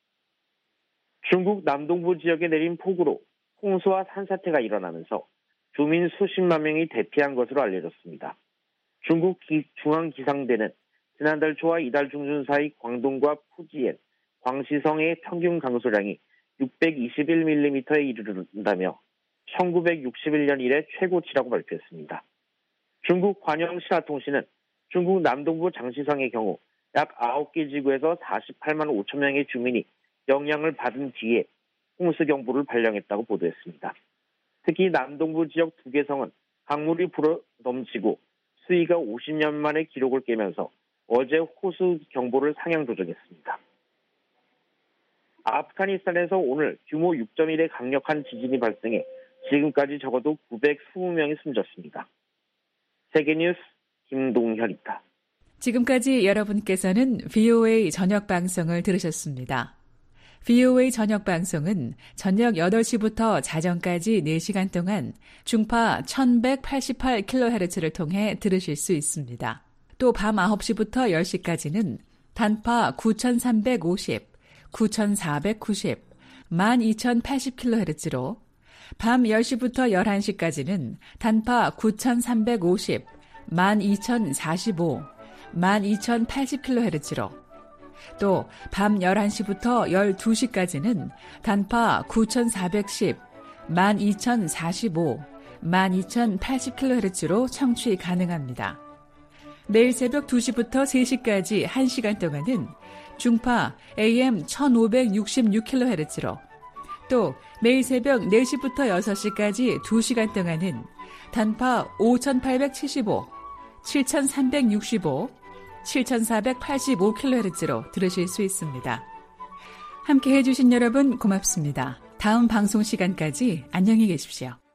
중국 남동부 지역에 내린 폭우로 홍수와 산사태가 일어나면서 주민 수십만 명이 대피한 것으로 알려졌습니다. 중국 기, 중앙기상대는 지난달 초와 이달 중순 사이 광동과 푸지엔, 광시성의 평균 강수량이 육백이십일 밀리미터에 이르른다며 천구백육십일 년 이래 최고치라고 발표했습니다. 중국 관영신화통신은 중국 남동부 장시성의 경우 약 아홉 개 지구에서 사십팔만 오천 명의 주민이 영향을 받은 뒤에 홍수경보를 발령했다고 보도했습니다. 특히 남동부 지역 두 개 성은 강물이 불어 넘치고 수위가 오십 년 만에 기록을 깨면서 어제 호수경보를 상향 조정했습니다. 아프가니스탄에서 오늘 규모 육 점 일의 강력한 지진이 발생해 지금까지 적어도 구백이십 명이 숨졌습니다. 세계뉴스 김동현입니다. 지금까지 여러분께서는 브이오에이 저녁 방송을 들으셨습니다. 브이오에이 저녁 방송은 저녁 여덟 시부터 자정까지 네 시간 동안 중파 천백팔십팔 킬로헤르츠를 통해 들으실 수 있습니다. 또 밤 아홉 시부터 열 시까지는 단파 구천삼백오십, 구천사백구십, 만 이천팔십 킬로헤르츠로 밤 열 시부터 열한 시까지는 단파 구천삼백오십, 만 이천사십오, 만 이천팔십 킬로헤르츠로 또 밤 열한 시부터 열두 시까지는 단파 구천사백십, 만 이천사십오, 만 이천팔십 킬로헤르츠로 청취 가능합니다. 내일 새벽 두 시부터 세 시까지 한 시간 동안은 중파 에이엠 천오백육십육 킬로헤르츠로 또 매일 새벽 네 시부터 여섯 시까지 두 시간 동안은 단파 오천팔백칠십오, 칠천삼백육십오, 칠천사백팔십오 킬로헤르츠로 들으실 수 있습니다. 함께 해주신 여러분 고맙습니다. 다음 방송 시간까지 안녕히 계십시오.